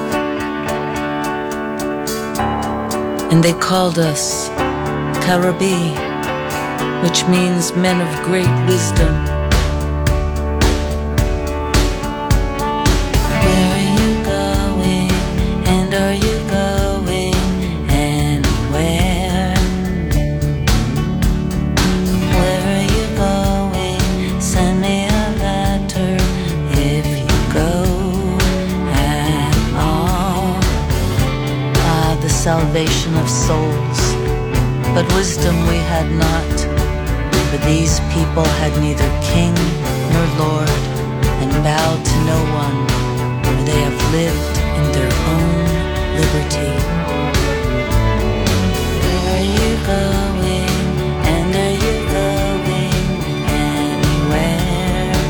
Speaker 19: And they called us Karabi, which means men of great wisdom. salvation of souls. But wisdom we had not, for these people had neither king nor lord, and bowed to no one, for they have lived in their own liberty. Where are you going, and are you going anywhere?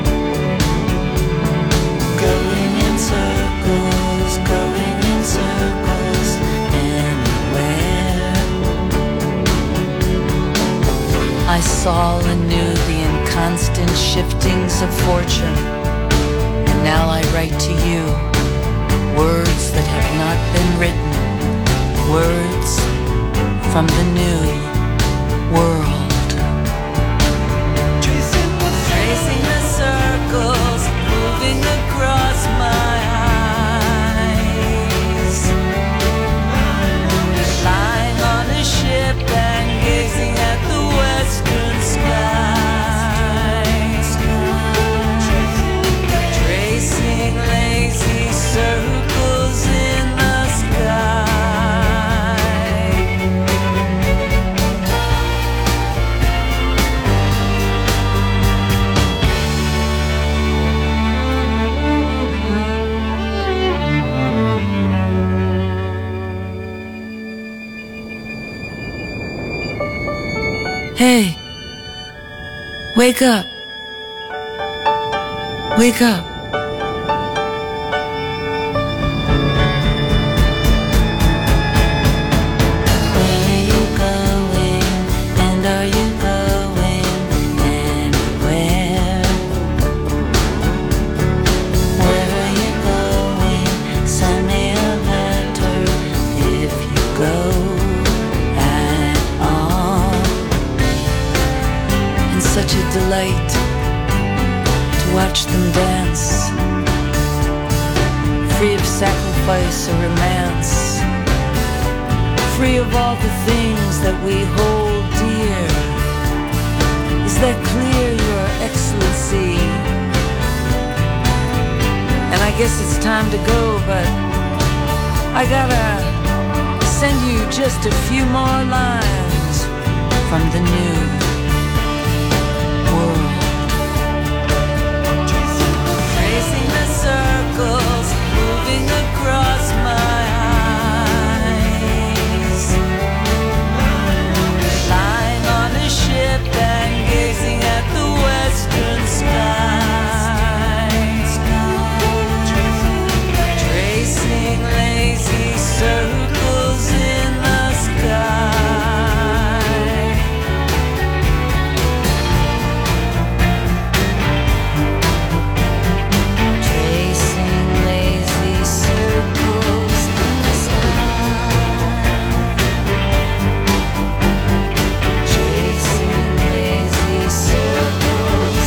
Speaker 19: Going in circles, going in circles, anywhere. I saw and knew the inconstant shiftings of fortune, and now I write to you words that have not been written, words from the new world. Tracing the circles, moving across my eyes, lying on a ship and gazing at the western skies, tracing lazy circles in the sky. Hey, wake up, wake up. Where are you going, and are you going anywhere? Where are you going? Send me a letter if you go at all. And such a delight to watch them dance, free of sacrifice or romance, free of all the things that we hold dear. Is that clear, Your Excellency? And I guess it's time to go, but I gotta send you just a few more lines from the new world. Tracing the circles, moving across my eyes, lying on a ship and gazing at the western skies, tracing lazy circles in the sky. Tracing lazy circles in the sky. Tracing lazy circles.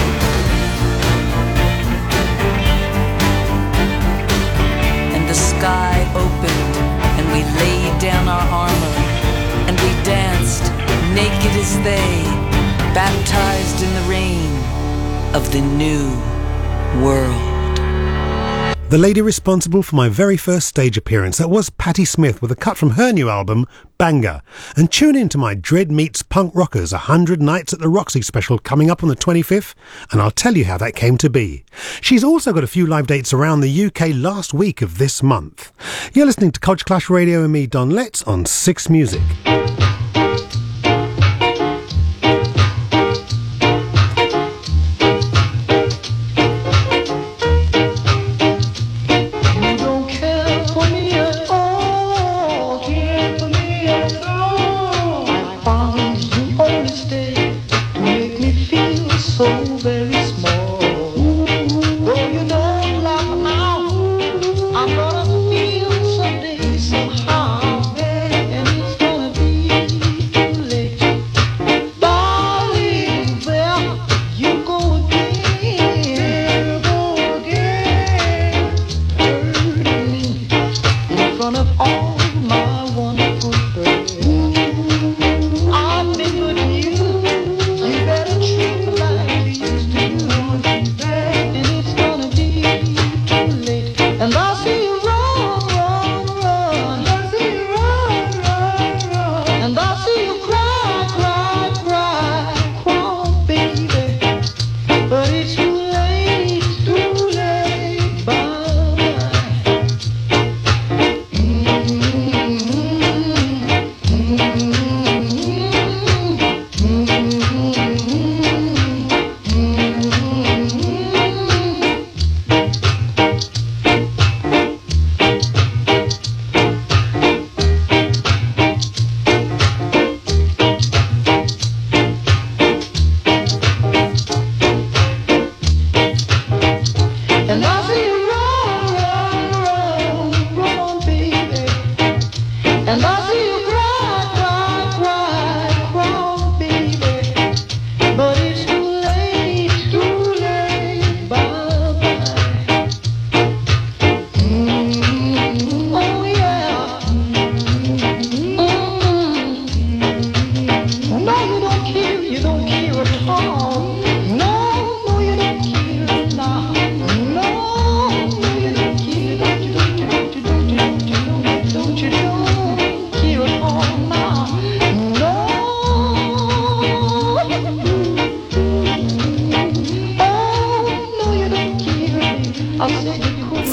Speaker 19: And the sky opened, and we laid down our armor, and we danced naked as they, baptized in the rain of the new world.
Speaker 3: The lady responsible for my very first stage appearance, that was Patti Smith with a cut from her new album, Banger. And tune in to my Dread Meets Punk Rockers one hundred Nights at the Roxy special coming up on the twenty-fifth, and I'll tell you how that came to be. She's also got a few live dates around the U K last week of this month. You're listening to Culture Clash Radio and me, Don Letts, on Six Music.
Speaker 14: You don't care for me at all, care for me at all. I promise you only stay to make me feel so very small. Though you don't laugh now, I'm gonna feel someday somehow, and it's gonna be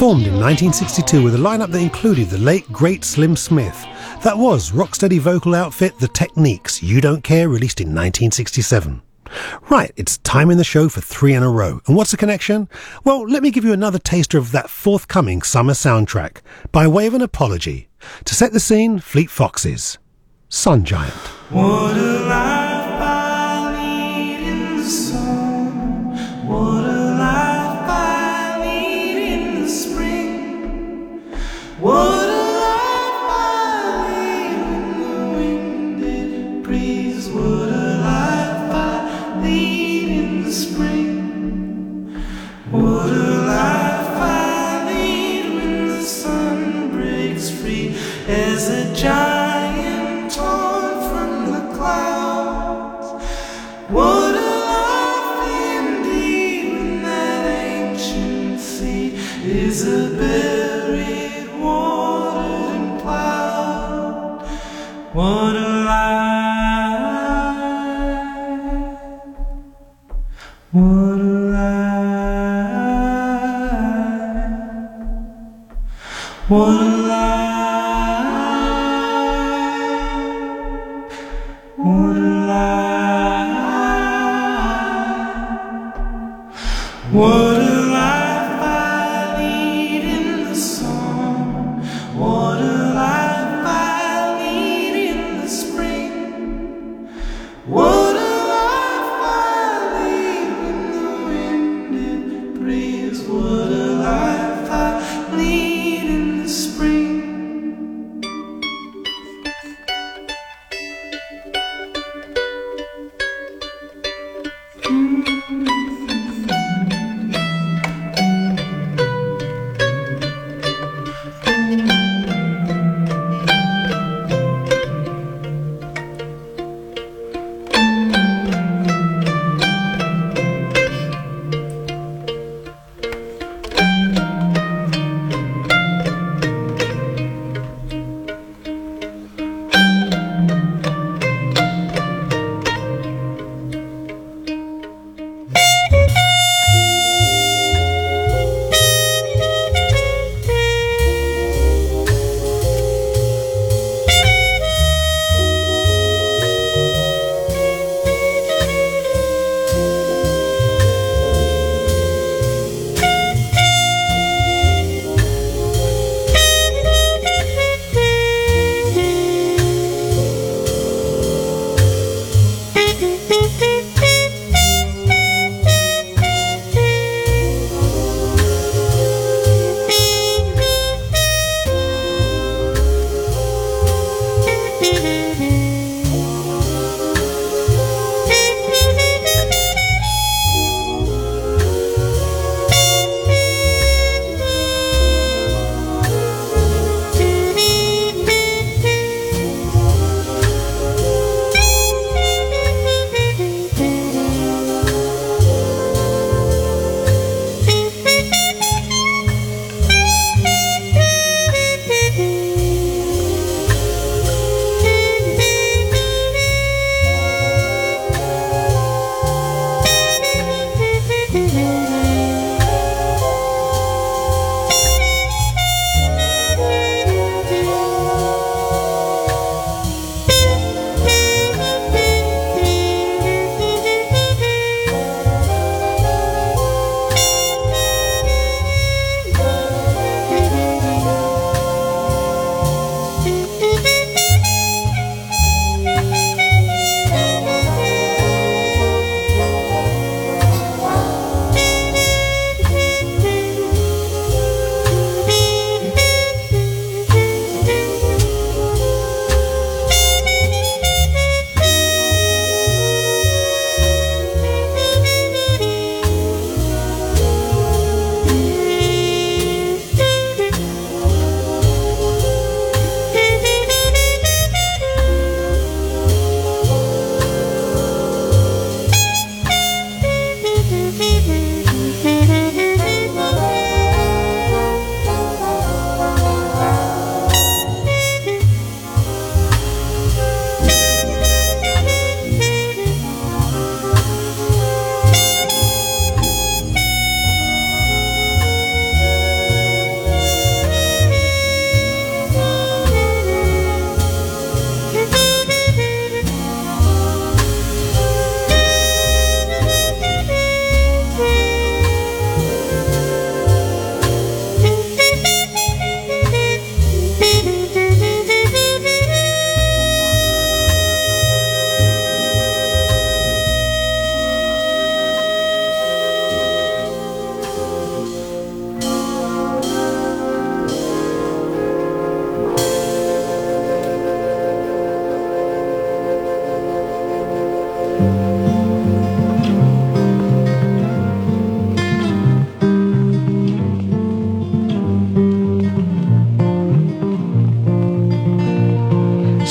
Speaker 3: Formed in nineteen sixty-two with a lineup that included the late great Slim Smith. That was rocksteady vocal outfit The Techniques, You Don't Care, released in nineteen sixty-seven. Right, it's time in the show for three in a row. And what's the connection? Well, let me give you another taster of that forthcoming summer soundtrack, by way of an apology. To set the scene, Fleet Foxes, Sun Giant.
Speaker 8: What a life I lead in the sun. What a life I lead in the spring. What a life I lead when the wind it breathes. What a life I lead in the spring. What a life I lead when the sun breaks free as a giant torn from the clouds. What a life indeed when that ancient sea is a buried, watered and plowed. What a life. What a life. What a life. What a life. What a life I lead in the song. What a life I lead in the spring. What a life I lead when the wind it breathes. What a life I lead in the spring.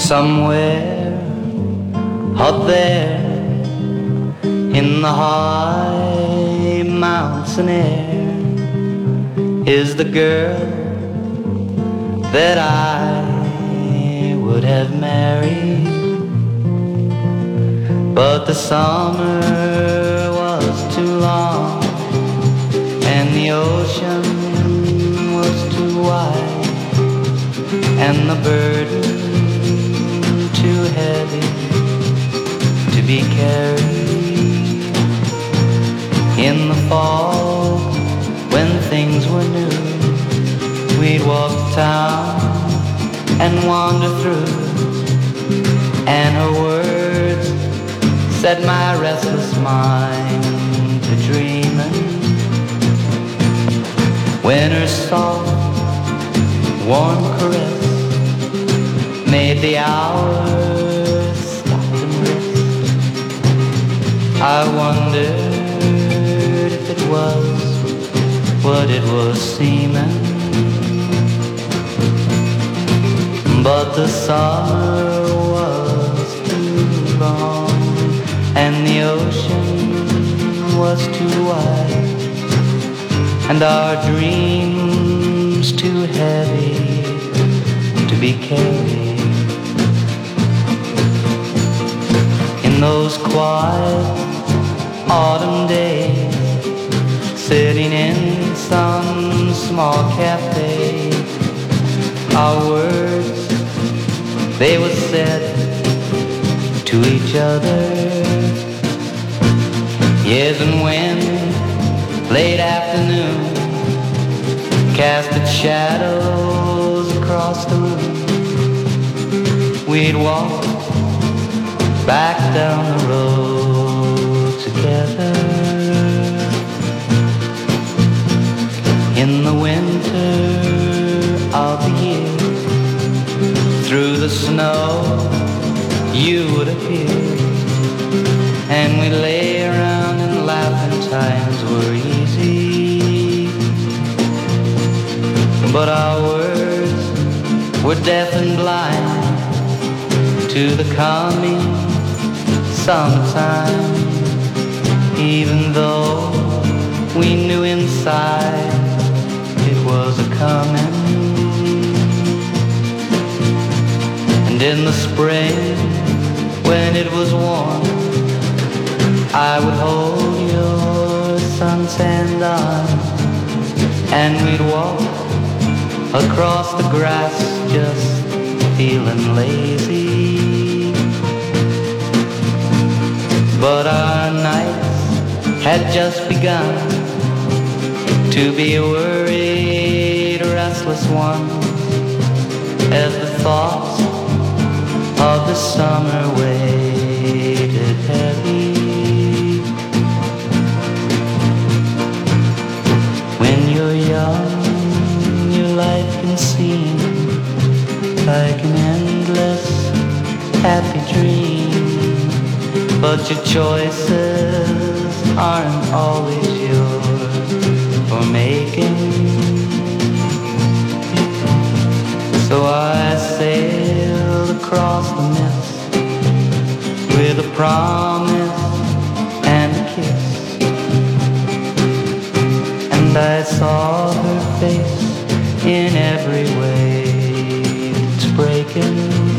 Speaker 16: Somewhere up there in the high mountain air is the girl that I would have married. But the summer was too long and the ocean was too wide and the burden too heavy to be carried. In the fall, when things were new, we'd walk town and wander through, and her words set my restless mind to dreaming. When her soft, warm caress made the hours stop and rest, I wondered if it was what it was seeming. But the summer was too long and the ocean was too wide and our dreams too heavy to be carried. In those quiet autumn days, sitting in some small cafe, our words, they were said to each other. Yes, and when late afternoon cast its shadows across the room, we'd walk back down the road together. In the winter of the year, through the snow you would appear, and we lay around and laugh and times were easy. But our words were deaf and blind to the coming summertime, even though we knew inside it was a-coming. And in the spring, when it was warm, I would hold your sun-tanned arm, and we'd walk across the grass just feeling lazy. But our nights had just begun to be worried, restless ones, as the thoughts of the summer weighted heavy. When you're young, your life can seem like an endless happy dream, but your choices aren't always yours for making. So I sailed across the mist with a promise and a kiss, and I saw her face in every wave it's breaking.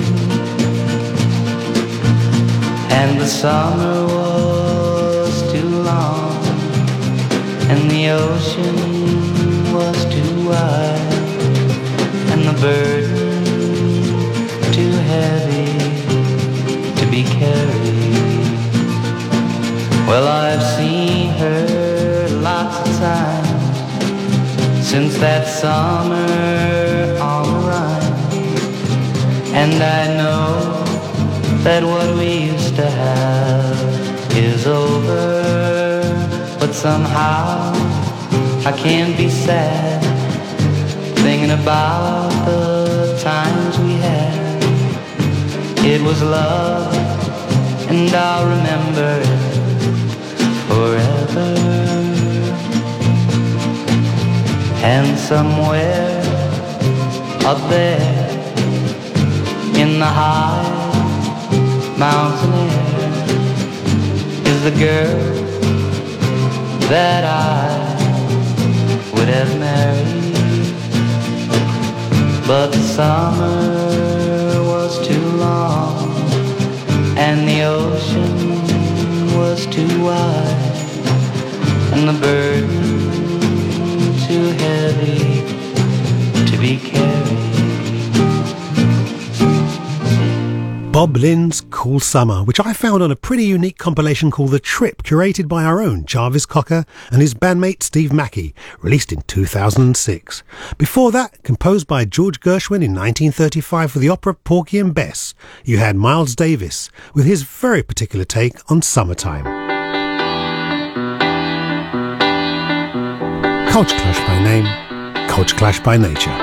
Speaker 16: And the summer was too long and the ocean was too wide and the burden too heavy to be carried. Well, I've seen her lots of times since that summer on the Rhine, and I know that what we used to have is over, but somehow I can't be sad thinking about the times we had. It was love, and I'll remember it forever. And somewhere up there in
Speaker 20: in the high mountain air is the girl that I would have married, but the summer was too long and the ocean was too wide and the burden too heavy to be carried.
Speaker 3: Bob Lynn's Cool Summer, which I found on a pretty unique compilation called The Trip, curated by our own Jarvis Cocker and his bandmate Steve Mackey, released in two thousand six. Before that, composed by George Gershwin in nineteen thirty-five for the opera Porgy and Bess, you had Miles Davis with his very particular take on Summertime. Culture Clash by name, Culture Clash by nature.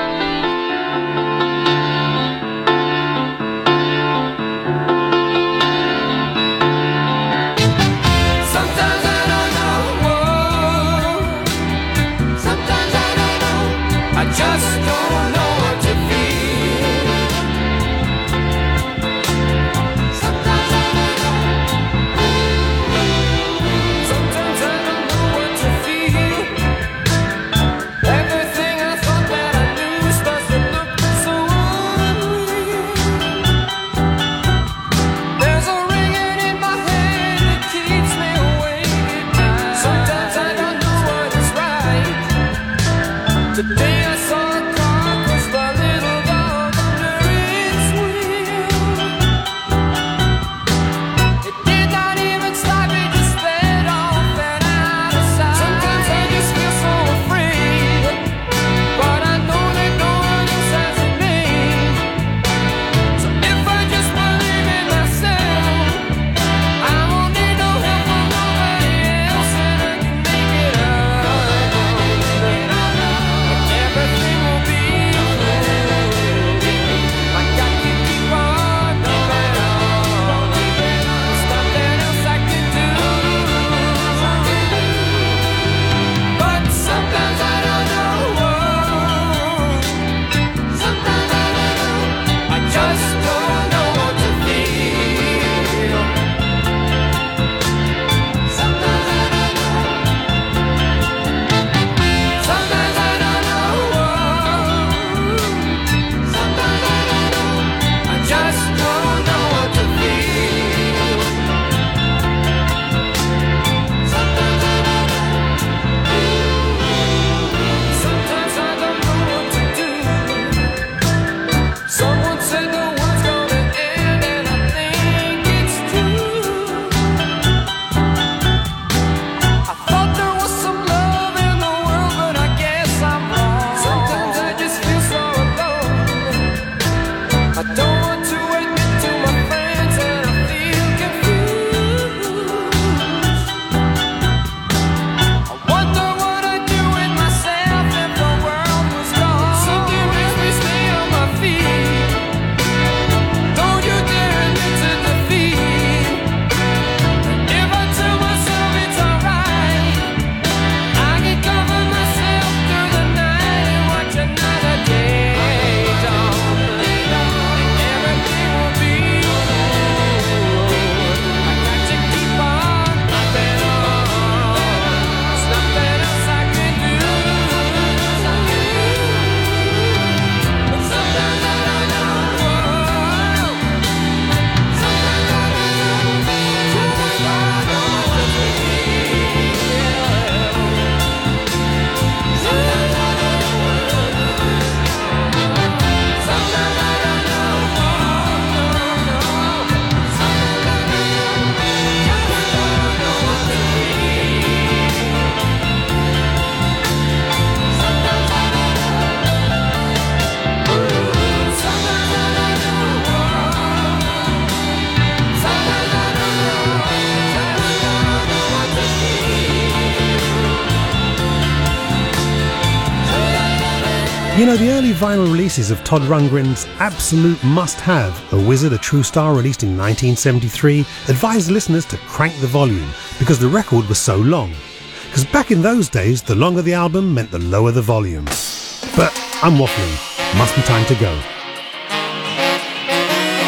Speaker 3: You know, the early vinyl releases of Todd Rundgren's absolute must-have, A Wizard, a True Star, released in nineteen seventy-three, advised listeners to crank the volume because the record was so long. Because back in those days, the longer the album meant the lower the volume. But I'm waffling. Must be time to go.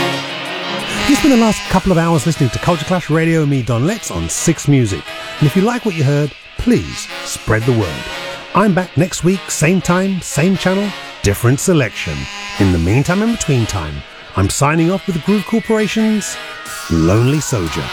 Speaker 3: spent the last couple of hours listening to Culture Clash Radio and me, Don Letts, on Six Music. And if you like what you heard, please spread the word. I'm back next week, same time, same channel, different selection. In the meantime and between time, I'm signing off with the Groove Corporation's Lonely Soldier.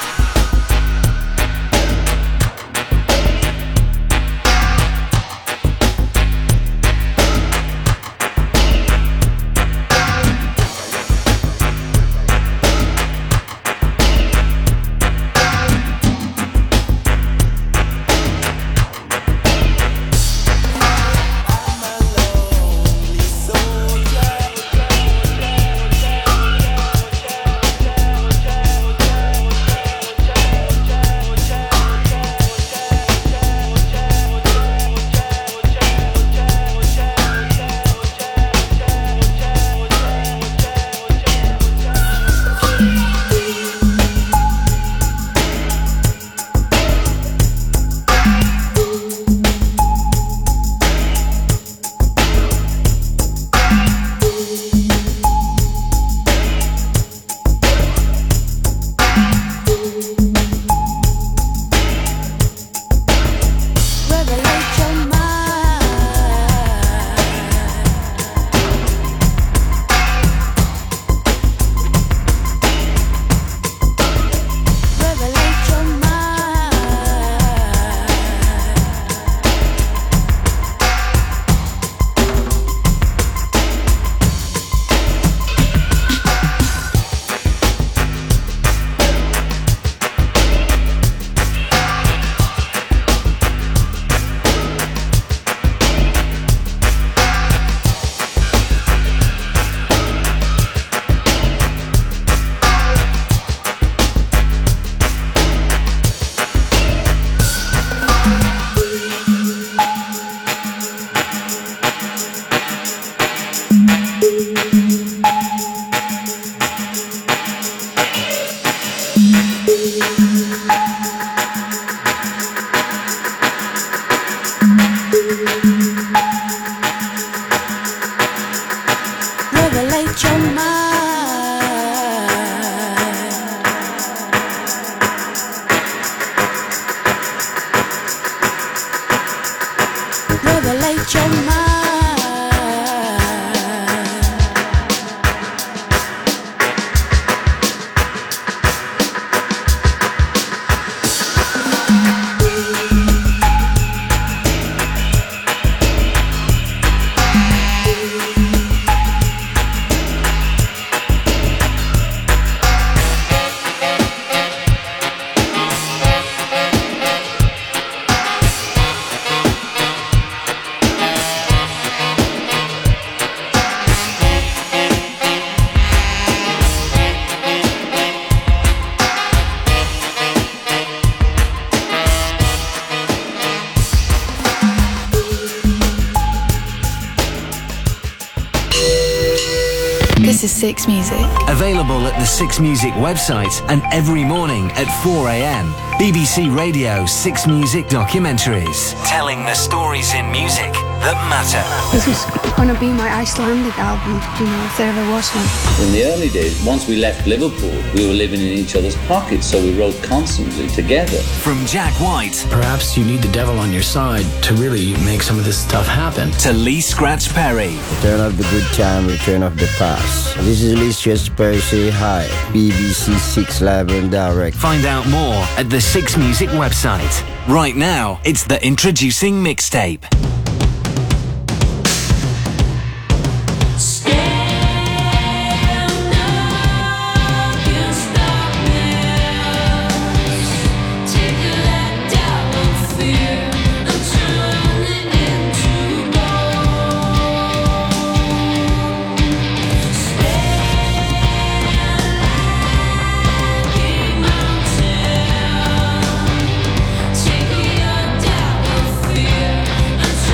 Speaker 2: This is Six Music.
Speaker 1: Available at the Six Music website and every morning at four a.m. B B C Radio Six Music documentaries. Telling the stories in music that matter.
Speaker 21: This is going to be my Icelandic album, you know, if there ever was one.
Speaker 22: In the early days, once we left Liverpool, we were living in each other's pockets, so we wrote constantly together.
Speaker 1: From Jack White.
Speaker 23: Perhaps you need the devil on your side to really make some of this stuff happen.
Speaker 1: To Lee Scratch Perry.
Speaker 24: Return of the good time, return of the past. This is Lee Scratch Perry, say hi. B B C Six Live and Direct.
Speaker 1: Find out more at the Six Music website. Right now, it's the Introducing Mixtape.
Speaker 14: Take your doubt and fear.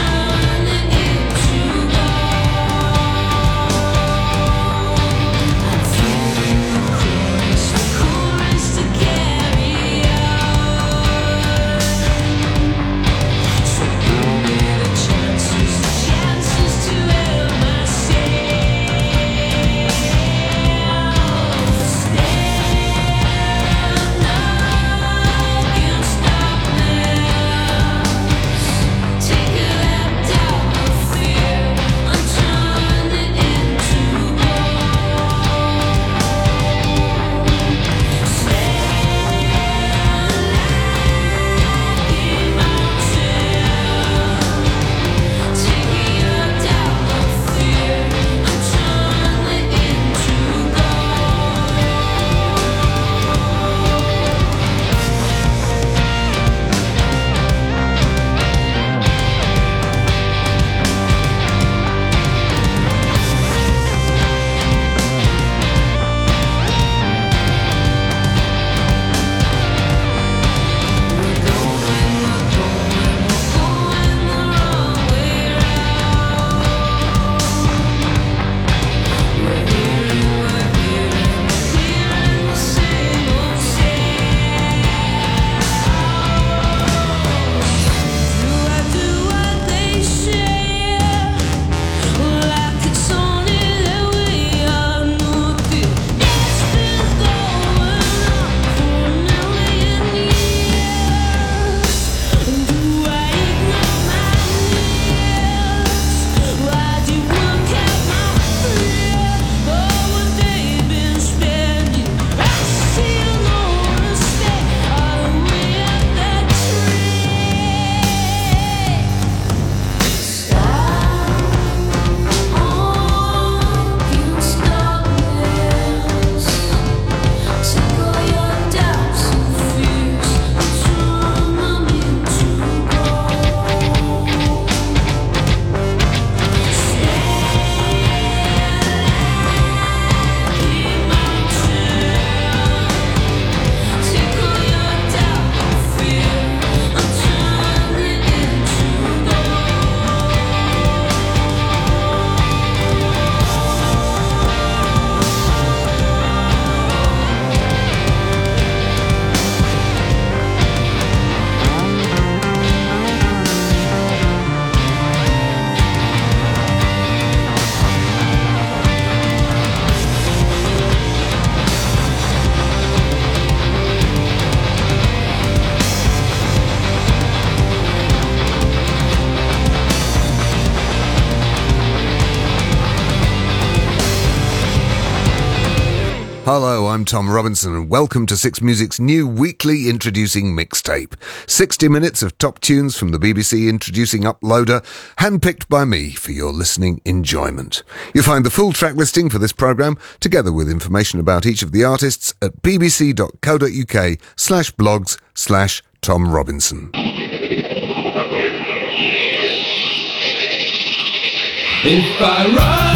Speaker 7: Hello, I'm Tom Robinson and welcome to Six Music's new weekly introducing mixtape. sixty minutes of top tunes from the B B C introducing uploader, handpicked by me for your listening enjoyment. You'll find the full track listing for this programme, together with information about each of the artists, at bbc.co.uk slash blogs slash Tom Robinson.
Speaker 4: If I run